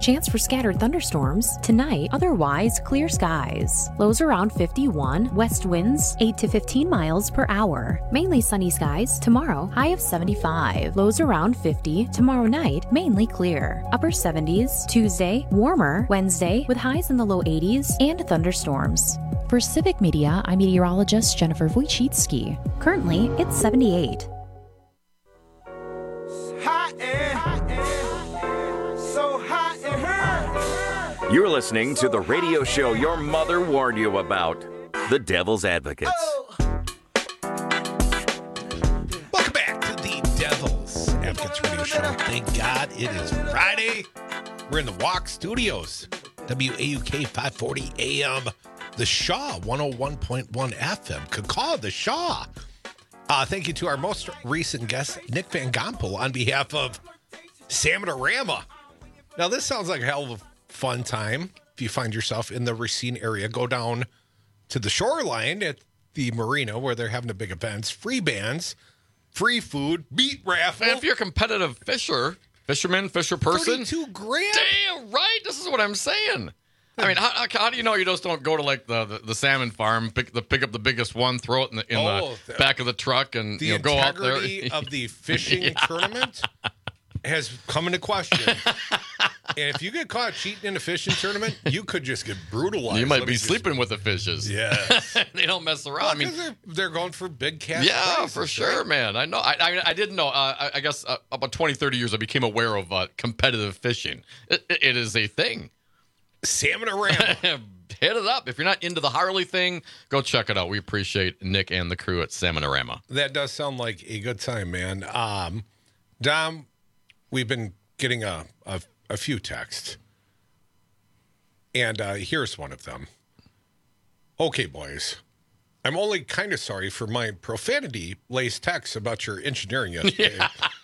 Chance for scattered thunderstorms. Tonight, otherwise clear skies. Lows around fifty-one. West winds eight to fifteen miles per hour. Mainly sunny skies. Tomorrow, high of seventy-five. Lows around fifty. Tomorrow night, mainly clear. Upper seventies. Tuesday, warmer. Wednesday, with highs in the low eighties and thunderstorms. For Civic Media, I'm meteorologist Jennifer Wojcicki. Currently, it's seventy-eight. Hot air, hot air, so hot it hurts. You're listening to the radio show your mother warned you about, The Devil's Advocates. Welcome back to the Devil's Advocates Radio Show. Thank God it is Friday. We're in the Walk Studios, W A U K five forty A M, The Shaw, one oh one point one F M. Cacaw, The Shaw. Uh, thank you to our most recent guest, Nick Van Gompel, on behalf of Salmon-A-Rama. Now, this sounds like a hell of a fun time. If you find yourself in the Racine area, go down to the shoreline at the marina where they're having the big events, free bands, free food, beat raffle. And if you're a competitive fisher, fisherman, fisher person. thirty-two grand? Damn right. This is what I'm saying. I mean, how, how do you know you just don't go to like the, the, the salmon farm, pick the pick up the biggest one, throw it in the in Oh, the the- back of the truck, and The you know, go out there? integrity of the fishing Yeah. tournament has come into question. And if you get caught cheating in a fishing tournament, you could just get brutalized. You might Let be me just- sleeping with the fishes. Yes. They don't mess around. Well, I mean, 'cause they're, they're going for big cash yeah, prizes, for sure, right? man. I know. I I, I didn't know. Uh, I, I guess uh, about twenty, thirty years, I became aware of uh, competitive fishing. It, it, it is a thing. Salmon-A-Rama. Hit it up. If you're not into the Harley thing, go check it out. We appreciate Nick and the crew at Salmon-A-Rama. That does sound like a good time, man. Um, Dom, we've been getting a, a, a few texts. And uh, here's one of them. Okay, boys. I'm only kind of sorry for my profanity-laced texts about your engineering yesterday.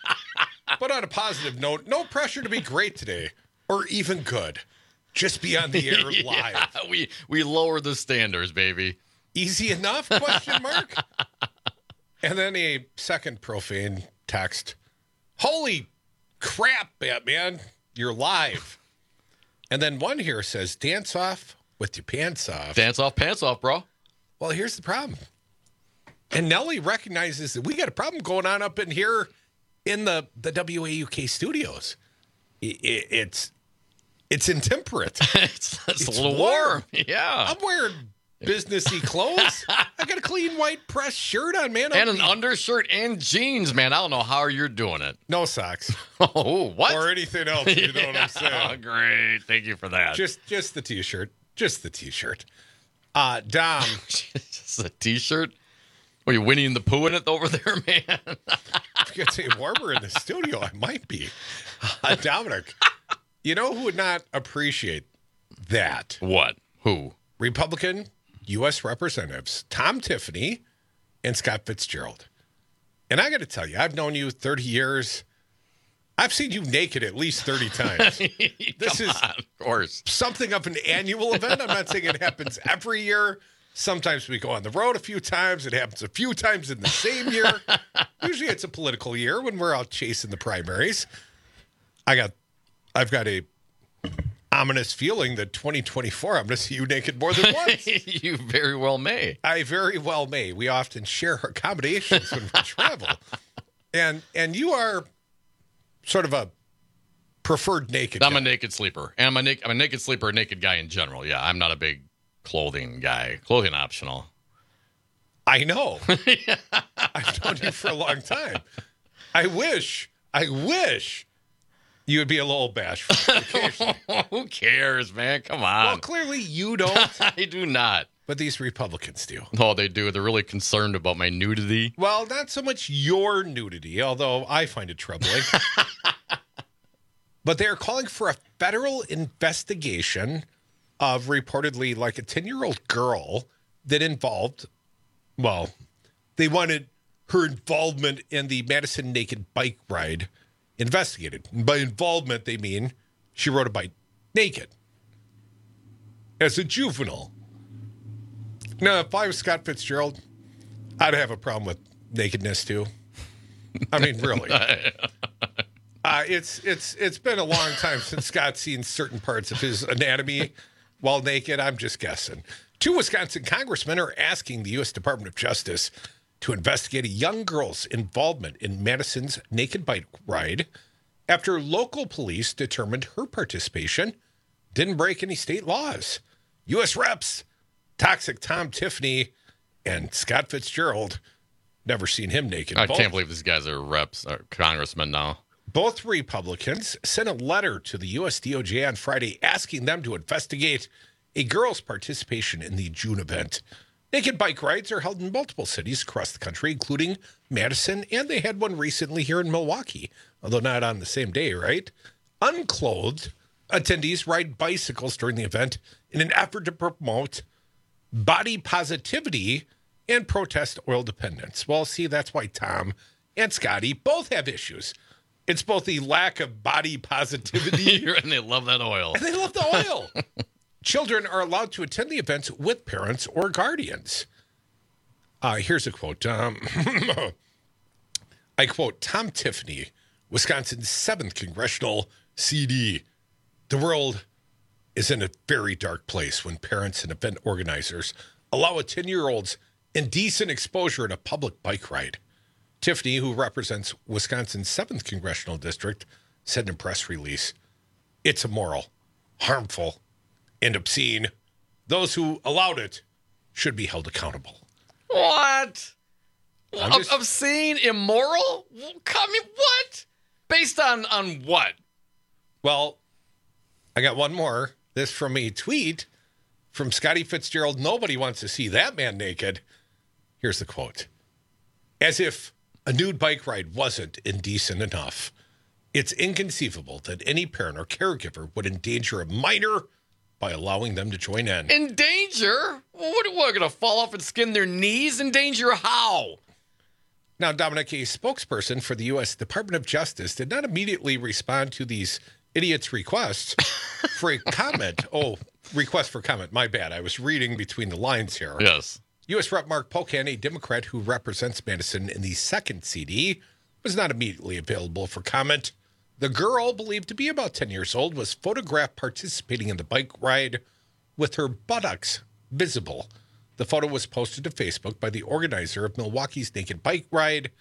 But on a positive note, no pressure to be great today or even good. Just be on the air live. Yeah, we we lower the standards, baby. Easy enough? Question mark. And then a second profane text. Holy crap, Batman. You're live. And then one here says, dance off with your pants off. Dance off, pants off, bro. Well, here's the problem. And Nelly recognizes that we got a problem going on up in here in the, the W A U K studios. It, it, it's it's intemperate. it's, it's, it's a little warm. warm. Yeah. I'm wearing businessy clothes. I got a clean white pressed shirt on, man. And I'm an undershirt and jeans, man. I don't know how you're doing it. No socks. Oh, what? Or anything else, you know what I'm saying. Oh, great. Thank you for that. Just just the t-shirt. Just the t-shirt. Uh, Dom. Just a t-shirt? Are you Winnie the Pooh in it over there, man? If it gets any warmer in the studio, I might be. Uh, Dominic, you know who would not appreciate that? What? Who? Republican U S Representatives Tom Tiffany and Scott Fitzgerald. And I got to tell you, I've known you thirty years. I've seen you naked at least thirty times. This is, on, of course, something of an annual event. I'm not saying it happens every year. Sometimes we go on the road a few times. It happens a few times in the same year. Usually it's a political year when we're out chasing the primaries. I got, I've got a ominous feeling that twenty twenty-four, I'm going to see you naked more than once. You very well may. I very well may. We often share accommodations when we travel. And and you are sort of a preferred naked I'm guy. a naked sleeper. And I'm a, na- I'm a naked sleeper, a naked guy in general. Yeah, I'm not a big clothing guy. Clothing optional. I know. I've known you for a long time. I wish, I wish you would be a little bashful occasionally. Who cares, man? Come on. Well, clearly you don't. I do not. But these Republicans do. Oh, they do. They're really concerned about my nudity. Well, not so much your nudity, although I find it troubling. But they're calling for a federal investigation of reportedly like a ten-year-old girl that involved, well, they wanted her involvement in the Madison Naked Bike Ride investigated. And by involvement, they mean she rode a bike naked as a juvenile. Now, if I was Scott Fitzgerald, I'd have a problem with nakedness, too. I mean, really. I, Uh, it's it's it's been a long time since Scott's seen certain parts of his anatomy while naked. I'm just guessing. Two Wisconsin congressmen are asking the U S Department of Justice to investigate a young girl's involvement in Madison's naked bike ride after local police determined her participation didn't break any state laws. U S Reps Toxic Tom Tiffany and Scott Fitzgerald, never seen him naked. I Both, can't believe these guys are reps, or congressmen now. Both Republicans sent a letter to the U S D O J on Friday asking them to investigate a girl's participation in the June event. Naked bike rides are held in multiple cities across the country, including Madison, and they had one recently here in Milwaukee, although not on the same day, right? Unclothed attendees ride bicycles during the event in an effort to promote body positivity and protest oil dependence. Well, see, that's why Tom and Scotty both have issues. It's both the lack of body positivity and they love that oil. And they love the oil. Children are allowed to attend the events with parents or guardians. Uh, here's a quote. Um, I quote, Tom Tiffany, Wisconsin's seventh Congressional C D. The world is in a very dark place when parents and event organizers allow a ten-year-old's indecent exposure at a public bike ride. Tiffany, who represents Wisconsin's seventh Congressional District, said in a press release, it's immoral, harmful, and obscene. Those who allowed it should be held accountable. What? I'm Ob- just- obscene, immoral? Come in, what? Based on, on what? Well, I got one more. This from a tweet from Scotty Fitzgerald. Nobody wants to see that man naked. Here's the quote. As if a nude bike ride wasn't indecent enough, it's inconceivable that any parent or caregiver would endanger a minor by allowing them to join in. In danger? What, what, going to fall off and skin their knees? In danger how? Now, Dominic, a spokesperson for the U S Department of Justice did not immediately respond to these idiots' requests for a comment. Oh, request for comment. My bad. I was reading between the lines here. Yes. U S Rep Mark Pocan, a Democrat who represents Madison in the second C D, was not immediately available for comment. The girl, believed to be about ten years old, was photographed participating in the bike ride with her buttocks visible. The photo was posted to Facebook by the organizer of Milwaukee's Naked Bike Ride,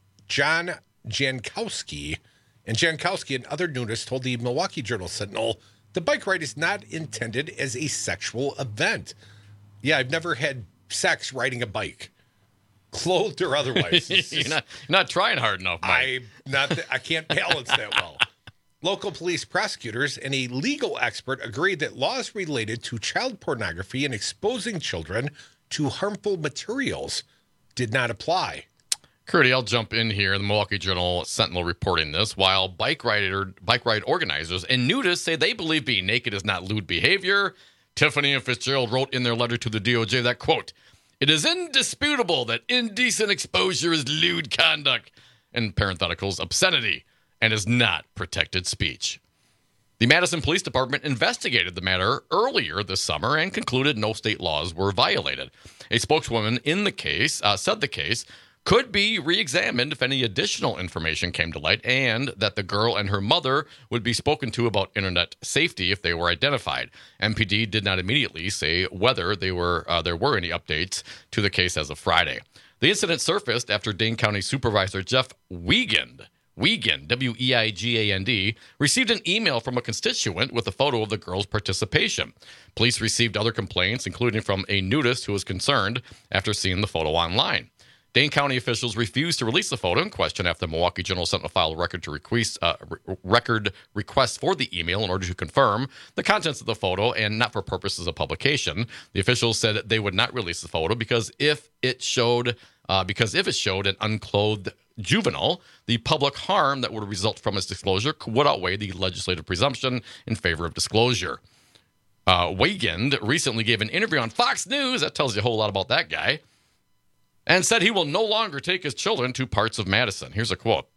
John Jankowski. And Jankowski and other nudists told the Milwaukee Journal-Sentinel the bike ride is not intended as a sexual event. Yeah, I've never had sex riding a bike, clothed or otherwise. you're, not, you're not trying hard enough, Mike. I not th- I can't balance that well. Local police prosecutors and a legal expert agreed that laws related to child pornography and exposing children to harmful materials did not apply. Curdy, I'll jump in here. The Milwaukee Journal Sentinel reporting this. While bike rider, bike ride organizers and nudists say they believe being naked is not lewd behavior, Tiffany and Fitzgerald wrote in their letter to the D O J that, quote, it is indisputable that indecent exposure is lewd conduct, and parentheticals, obscenity, and is not protected speech. The Madison Police Department investigated the matter earlier this summer and concluded no state laws were violated. A spokeswoman in the case uh, said the case could be re-examined if any additional information came to light, and that the girl and her mother would be spoken to about internet safety if they were identified. M P D did not immediately say whether they were uh, there were any updates to the case as of Friday. The incident surfaced after Dane County Supervisor Jeff Wiegand, Wiegand, W E I G A N D, received an email from a constituent with a photo of the girl's participation. Police received other complaints, including from a nudist who was concerned after seeing the photo online. Dane County officials refused to release the photo in question after the Milwaukee Journal Sentinel filed a record to request, uh, re- record request for the email in order to confirm the contents of the photo and not for purposes of publication. The officials said they would not release the photo because if it showed uh, because if it showed an unclothed juvenile, the public harm that would result from its disclosure would outweigh the legislative presumption in favor of disclosure. Uh, Wiegand recently gave an interview on Fox News, that tells you a whole lot about that guy, and said he will no longer take his children to parts of Madison. Here's a quote.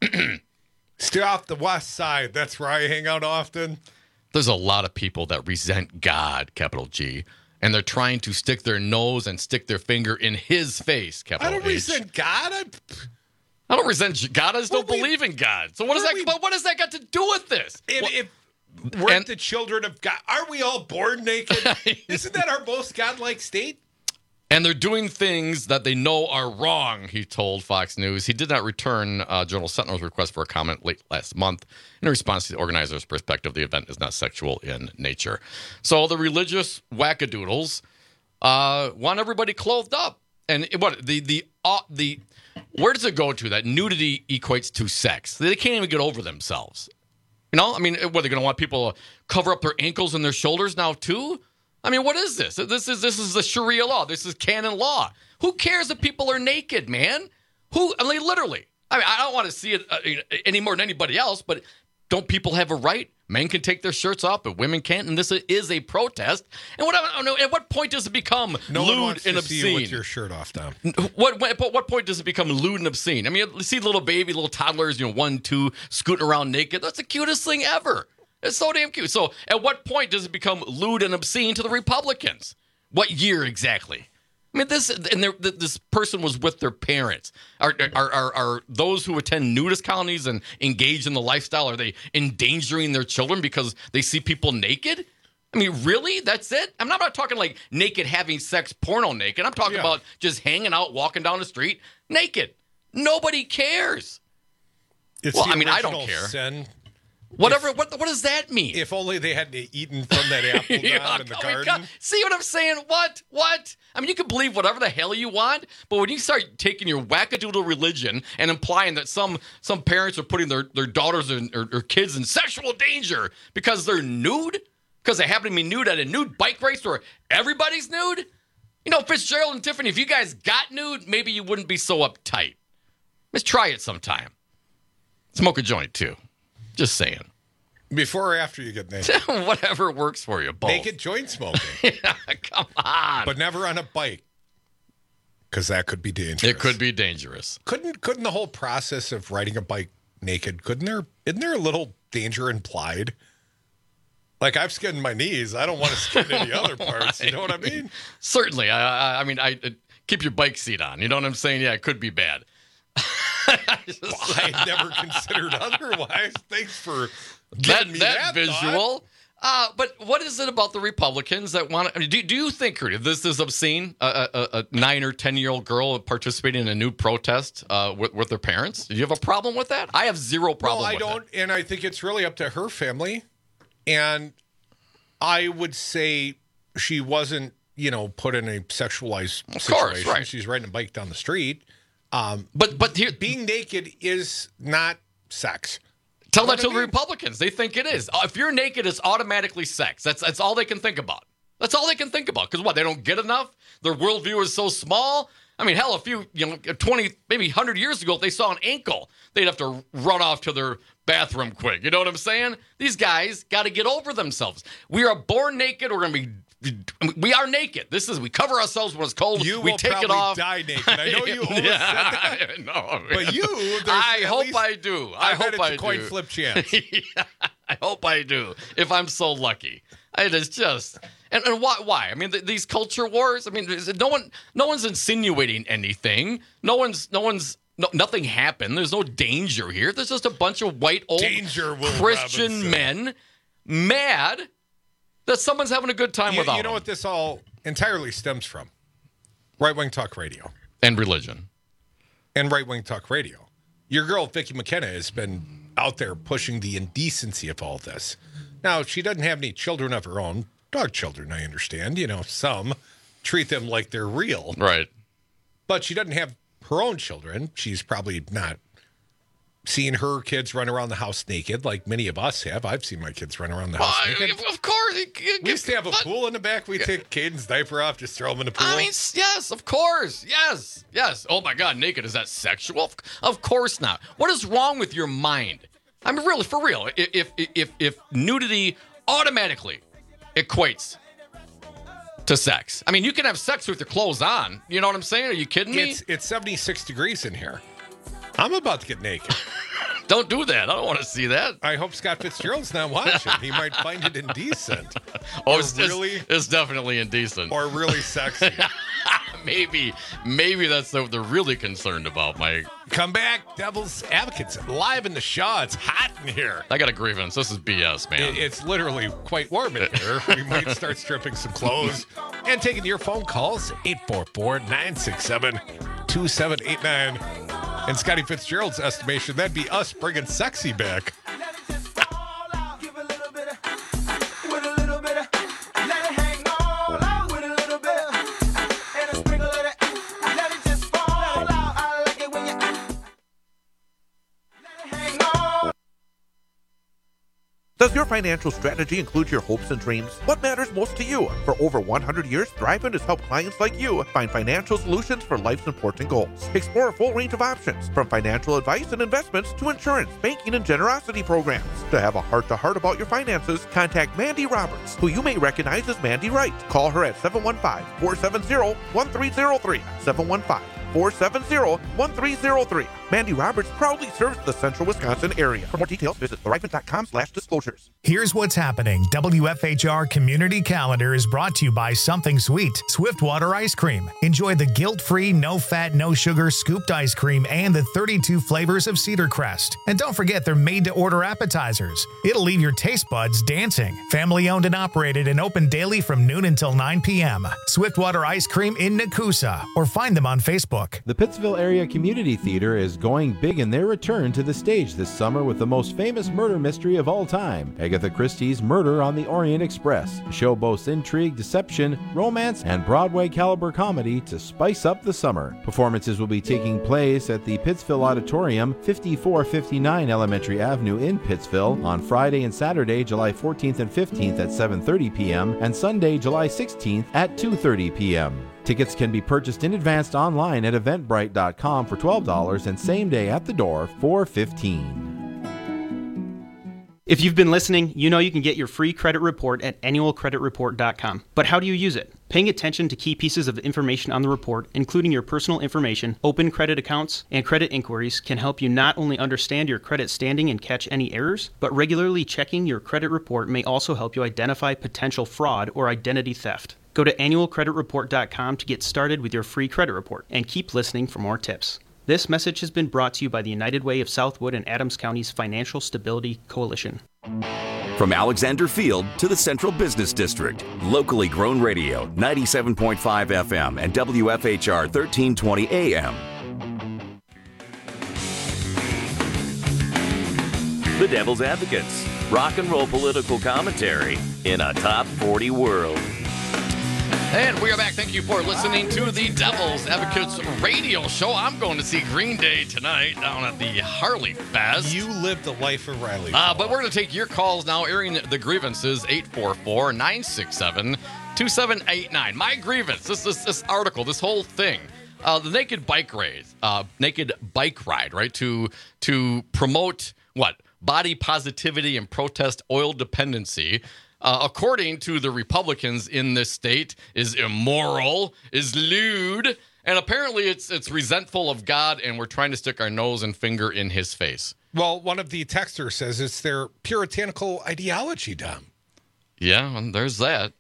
Stay off the west side. That's where I hang out often. There's a lot of people that resent God, capital G, and they're trying to stick their nose and stick their finger in his face, capital I don't H. resent God. I, I don't resent God. I just don't Well, we- believe in God. So what does that? we- But what does that got to do with this? And What- if we're and- the children of God, aren't we all born naked? Isn't that our most godlike state? And they're doing things that they know are wrong, he told Fox News. He did not return uh, Journal Sentinel's request for a comment late last month. In response to the organizers' perspective, the event is not sexual in nature. So the religious wackadoodles uh, want everybody clothed up. And what the the uh, the where does it go to that nudity equates to sex? They can't even get over themselves. You know, I mean, what, they're going to want people to cover up their ankles and their shoulders now too? I mean, what is this? This is this is the Sharia law. This is canon law. Who cares if people are naked, man? Who? I mean, literally. I mean, I don't want to see it uh, any more than anybody else, but don't people have a right? Men can take their shirts off, but women can't, and this is a protest. And what? I don't know. At what point does it become No lewd one wants and to obscene? see you with your shirt off, Tom. What, what, at what point does it become lewd and obscene? I mean, you see little baby, little toddlers, you know, one, two, scooting around naked. That's the cutest thing ever. It's so damn cute. So at what point does it become lewd and obscene to the Republicans? What year exactly? I mean, this and this person was with their parents. Are, are are are those who attend nudist colonies and engage in the lifestyle, are they endangering their children because they see people naked? I mean, really? That's it? I'm not, I'm not talking like naked having sex, porno naked. I'm talking Yeah. about just hanging out, walking down the street naked. Nobody cares. It's well, the I mean, I don't original care. sin. Whatever. If, what what does that mean? If only they hadn't eaten from that apple Yeah, down in the oh my garden. God. See what I'm saying? What? What? I mean, you can believe whatever the hell you want, but when you start taking your wackadoodle religion and implying that some some parents are putting their, their daughters and, or, or kids in sexual danger because they're nude, because they happen to be nude at a nude bike race where everybody's nude, you know, Fitzgerald and Tiffany, if you guys got nude, maybe you wouldn't be so uptight. Let's try it sometime. Smoke a joint, too. Just saying. Before or after you get naked? Whatever works for you, both. Naked joint smoking. Yeah, come on. But never on a bike. Because that could be dangerous. It could be dangerous. Couldn't couldn't the whole process of riding a bike naked, couldn't there, isn't there a little danger implied? Like, I've skinned my knees. I don't want to skin any other parts. You know what I mean? Certainly. I, I, I mean, I uh, keep your bike seat on. You know what I'm saying? Yeah, it could be bad. Just, well, I never considered otherwise. Thanks for giving that, me that that visual. Uh, but what is it about the Republicans that want to? I mean, do, do you think, Rudy, this is obscene? A, a, a nine or ten year old girl participating in a nude protest uh, with, with their parents? Do you have a problem with that? I have zero problem. Well, I with don't, it. and I think it's really up to her family. And I would say she wasn't, you know, put in a sexualized Of situation. course, right. She's riding a bike down the street. Um, but but here, being naked is not sex. Tell You know that to what I the mean? Republicans. They think it is. Uh, If you're naked, it's automatically sex. That's that's all they can think about. That's all they can think about. Because what? They don't get enough? Their worldview is so small. I mean, hell, a few, you know, twenty, maybe one hundred years ago, if they saw an ankle, they'd have to run off to their bathroom quick. You know what I'm saying? These guys got to get over themselves. We are born naked. We're going to be... We are naked. This is, we cover ourselves when it's cold. You we will take it probably off. die naked. I know you almost Yeah, said that. no, But you, there's I at hope least- I do. I, I hope bet it's I a coin do. flip chance. Yeah, I hope I do. If I'm so lucky, it is just. And, and why? Why? I mean, th- these culture wars. I mean, is it- no one, no one's insinuating anything. No one's, no one's. No, nothing happened. There's no danger here. There's just a bunch of white old Danger, Will Christian Robinson. men mad that someone's having a good time You, without you know them. what this all entirely stems from? Right wing talk radio And religion. and right wing talk radio. Your girl Vicky McKenna has been out there pushing the indecency of all this. Now, she doesn't have any children of her own. Dog children, I understand. You know, some treat them like they're real. Right. But she doesn't have her own children. She's probably not seeing her kids run around the house naked like many of us have. I've seen my kids run around the house Well, naked. of course. We used to have a pool in the back. We take Caden's diaper off, just throw him in the pool. I mean, s- yes, of course. Yes, yes. Oh, my God, naked. Is that sexual? Of- Of course not. What is wrong with your mind? I mean, really, for real. If if if, if nudity automatically equates to sex, I mean, you can have sex with your clothes on. You know what I'm saying? Are you kidding me? It's it's seventy-six degrees in here. I'm about to get naked. Don't do that. I don't want to see that. I hope Scott Fitzgerald's not watching. He might find it indecent. Oh, Or it's, really, it's, it's definitely indecent. or really sexy. maybe, maybe that's what they're really concerned about, Mike. Come back, Devil's Advocates, live in the Shaw. It's hot in here. I got a grievance. This is B S, man. It, it's literally quite warm in here. We might start stripping some clothes and taking your phone calls, eight four four, nine six seven, two seven eight nine. And Scotty Fitzgerald's estimation, that'd be us bringing sexy back. Does your financial strategy include your hopes and dreams? What matters most to you? For over one hundred years, Thrivent has helped clients like you find financial solutions for life's important goals. Explore a full range of options, from financial advice and investments to insurance, banking, and generosity programs. To have a heart-to-heart about your finances, contact Mandy Roberts, who you may recognize as Mandy Wright. Call her at seven one five, four seven zero, one three zero three, seven one five, four seven zero, one three zero three. Mandy Roberts proudly serves the central Wisconsin area. For more details, visit thrivent.com slash disclosures. Here's what's happening. W F H R Community Calendar is brought to you by Something Sweet, Swiftwater Ice Cream. Enjoy the guilt-free, no-fat, no-sugar scooped ice cream and the thirty-two flavors of Cedar Crest. And don't forget they're made-to-order appetizers. It'll leave your taste buds dancing. Family-owned and operated and open daily from noon until nine p.m. Swiftwater Ice Cream in Nakusa, or find them on Facebook. The Pittsville Area Community Theater is going big in their return to the stage this summer with the most famous murder mystery of all time, Agatha Christie's Murder on the Orient Express. The show boasts intrigue, deception, romance, and Broadway-caliber comedy to spice up the summer. Performances will be taking place at the Pittsville Auditorium, fifty-four fifty-nine Elementary Avenue in Pittsville, on Friday and Saturday, July fourteenth and fifteenth at seven thirty p.m. and Sunday, July sixteenth at two thirty p.m. Tickets can be purchased in advance online at eventbrite dot com for twelve dollars and same day at the door for fifteen dollars. If you've been listening, you know you can get your free credit report at annual credit report dot com. But how do you use it? Paying attention to key pieces of information on the report, including your personal information, open credit accounts, and credit inquiries, can help you not only understand your credit standing and catch any errors, but regularly checking your credit report may also help you identify potential fraud or identity theft. Go to annual credit report dot com to get started with your free credit report, and keep listening for more tips. This message has been brought to you by the United Way of Southwood and Adams County's Financial Stability Coalition. From Alexander Field to the Central Business District, locally grown radio, ninety-seven point five F M and W F H R thirteen twenty A M. The Devil's Advocates, rock and roll political commentary in a top forty world. And we are back. Thank you for listening to the Devil's Advocates radio show. I'm going to see Green Day tonight down at the Harley Fest. You live the life of Riley. Uh, but we're going to take your calls now, airing the grievances, eight four four, nine six seven, two seven eight nine. My grievance, this, this, this article, this whole thing, uh, the Naked Bike Ride, uh, Naked Bike Ride, right, to to promote, what, body positivity and protest oil dependency, Uh, according to the Republicans in this state, is immoral, is lewd, and apparently it's it's resentful of God, and we're trying to stick our nose and finger in his face. Well, one of the texters says it's their puritanical ideology, Dom. Yeah, and there's that.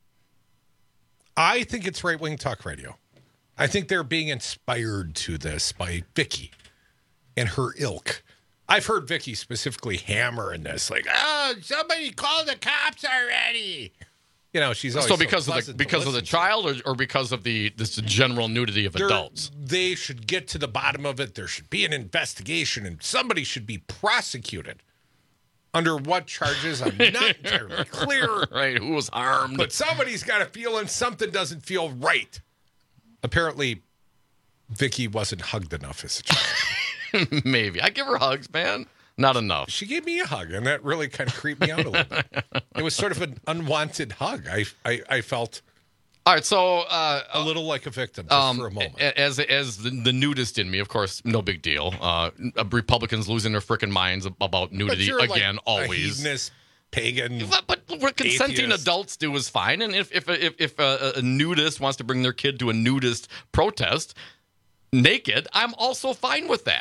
I think it's right-wing talk radio. I think they're being inspired to this by Vicky and her ilk. I've heard Vicky specifically hammer in this, like, oh, somebody call the cops already. You know, she's always so because so of the because of the child, or, or because of the this general nudity of They're, adults. They should get to the bottom of it. There should be an investigation, and somebody should be prosecuted. Under what charges? I'm not entirely clear. Right? Who was harmed? But somebody's got a feeling something doesn't feel right. Apparently, Vicky wasn't hugged enough as a child. Maybe. I give her hugs, man. Not enough. She gave me a hug, and that really kind of creeped me out a little bit. It was sort of an unwanted hug. I I, I felt all right. So uh, a little like a victim just um, for a moment. As as the, the nudist in me, of course, no big deal. Uh, Republicans losing their freaking minds about nudity again, like always. A hedonist, pagan, but, but what consenting atheist. adults do is fine. And if if if, if a, a nudist wants to bring their kid to a nudist protest naked, I'm also fine with that.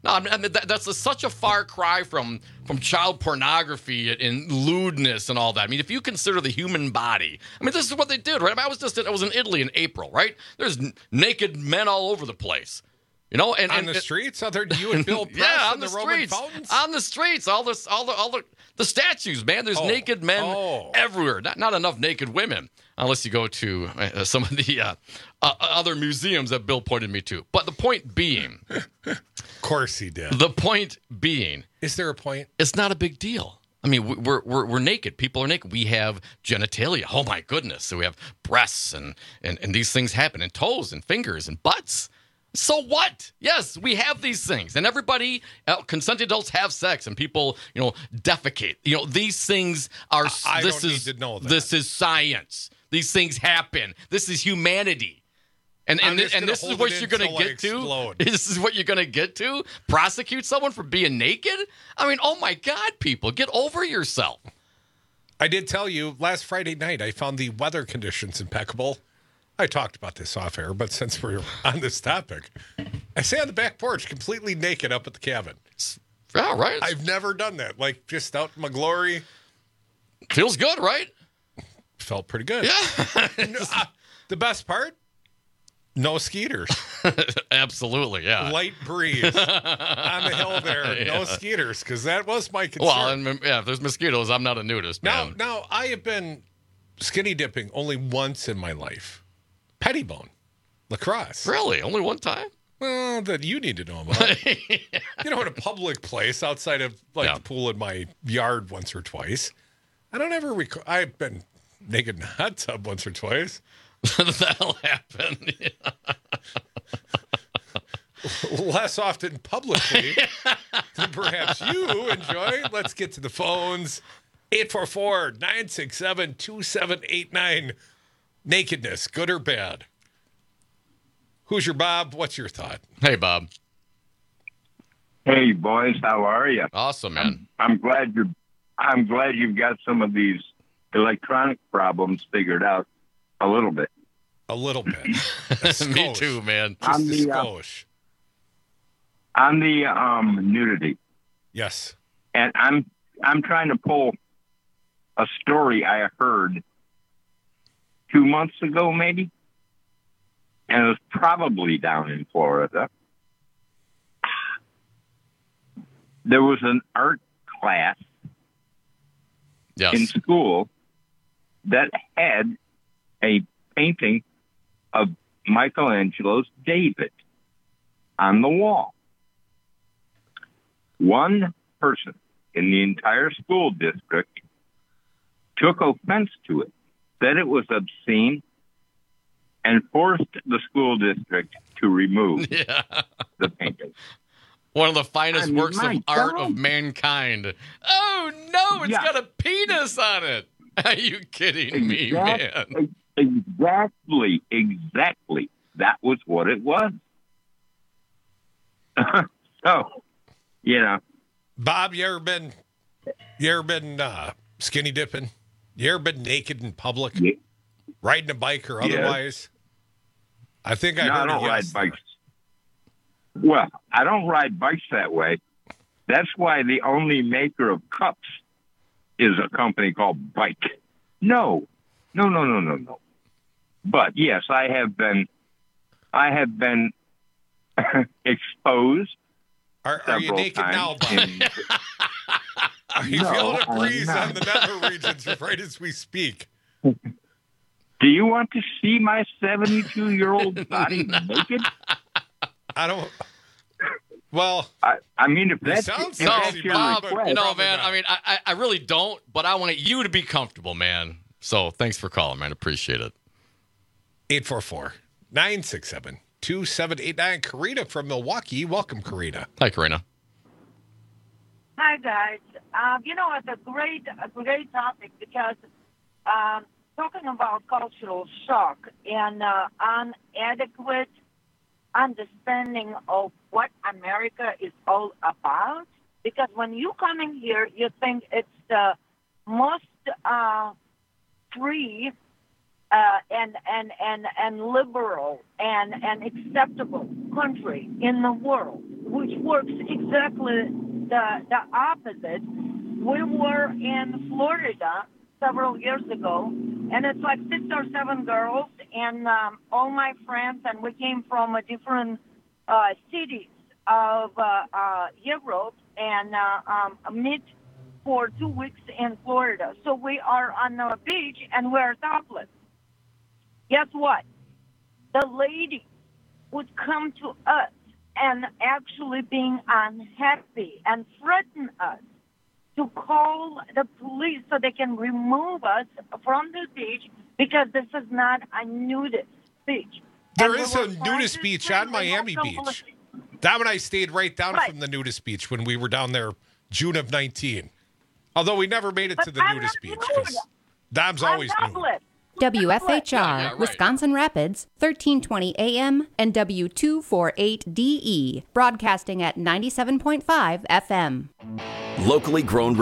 No, I mean, that, that's a, such a far cry from from child pornography and lewdness and all that. I mean, if you consider the human body, I mean, this is what they did, right? I, mean, I was just I was in Italy in April, right? There's n- naked men all over the place, you know, and on and, the streets, other than you and Bill Press yeah, on and the, the, Roman streets, fountains, on the streets, all this, all the, all the, the statues, man. There's oh. naked men oh. everywhere. Not not enough naked women, unless you go to uh, some of the uh, uh, other museums that Bill pointed me to. But the point being, of course he did. The point being, is there a point? It's not a big deal. I mean, we're we're we're naked. People are naked. We have genitalia. Oh my goodness! So we have breasts and and and these things happen, and toes and fingers and butts. So what? Yes, we have these things, and everybody, uh, consenting adults have sex, and people, you know, defecate. You know, these things are. I this don't is need to know that. This is science. These things happen. This is humanity, and and, I'm just and gonna this is hold what it you're going to until I get to. explode. This is what you're going to get to. Prosecute someone for being naked. I mean, oh my God, people, get over yourself. I did tell you last Friday night I found the weather conditions impeccable. I talked about this off air, but since we're on this topic, I sat on the back porch completely naked up at the cabin. Yeah, right. I've never done that. Like, just out in my glory. Feels good, right? Felt pretty good. Yeah. No, uh, the best part? No skeeters. Absolutely, yeah. Light breeze on the hill there. Yeah. No skeeters, because that was my concern. Well, and yeah, if there's mosquitoes, I'm not a nudist, now, man. now, I have been skinny dipping only once in my life. Pettibone, lacrosse. Really? Only one time? Well, that you need to know about. You know, in a public place outside of like Yeah. the pool in my yard once or twice. I don't ever recall. I've been naked in a hot tub once or twice. That'll happen. Less often publicly than perhaps you enjoy. Let's get to the phones. eight four four, nine six seven, two seven eight nine. Nakedness, good or bad? Who's your Bob? What's your thought? Hey, Bob. Hey, boys, how are you? Awesome, man. I'm, I'm glad you're. I'm glad you've got some of these electronic problems figured out a little bit. A little bit. Me too, man. On Just the, a uh, skosh. on the um, nudity, Yes. and I'm I'm trying to pull a story I heard two months ago, maybe, and it was probably down in Florida. There was an art class Yes. in school that had a painting of Michelangelo's David on the wall. One person in the entire school district took offense to it, said it was obscene, and forced the school district to remove Yeah. the painting. One of the finest I mean, works of my art God. of mankind. Oh, no, it's Yeah. got a penis on it. Are you kidding me, Exact- man? Exactly, exactly. That was what it was. So, you know. Bob, you ever been you ever been uh, skinny dipping? You ever been naked in public? Yeah. Riding a bike or Yeah. otherwise? I think I No, heard I don't a ride yes. bikes. Well, I don't ride bikes that way. That's why the only maker of cups is a company called Bike. No, no, no, no, no, no. But yes, I have been, I have been exposed. Are, are you several naked now, times Bob? in- Are you No, feeling a I'm breeze not. on the nether regions right as we speak? Do you want to see my seventy-two-year-old body naked? I don't. Well, I, I mean, if it that's, sounds if No, that's sexy, your Bob, request, you know, Probably man, not. I mean, I, I I really don't, but I want you to be comfortable, man. So thanks for calling, man. Appreciate it. eight four four, nine six seven, two seven eight nine. Karina from Milwaukee. Welcome, Karina. Hi, Karina. Hi, guys. Um, you know, it's a great, a great topic because um, talking about cultural shock and uh, inadequate understanding of what America is all about. Because when you come in here, you think it's the most uh, free uh, and and and and liberal and and acceptable country in the world. which works exactly the, the opposite. We were in Florida several years ago, and it's like six or seven girls and um, all my friends, and we came from a different uh, cities of uh, uh, Europe and uh, um, meet for two weeks in Florida. So we are on the beach and we're topless. Guess what? The lady would come to us and actually being unhappy and threaten us to call the police so they can remove us from the beach because this is not a nudist beach. There And is we a were trying nudist to beach say on we Miami have Beach. to- Dom and I stayed right down Right. from the nudist beach when we were down there June of nineteen. Although we never made it But to the I'm nudist not beach nude. because Dom's I'm always nude. topless. W F H R, Yeah, yeah, right. Wisconsin Rapids, thirteen twenty A M and W two forty-eight D E, broadcasting at ninety-seven point five F M. Locally grown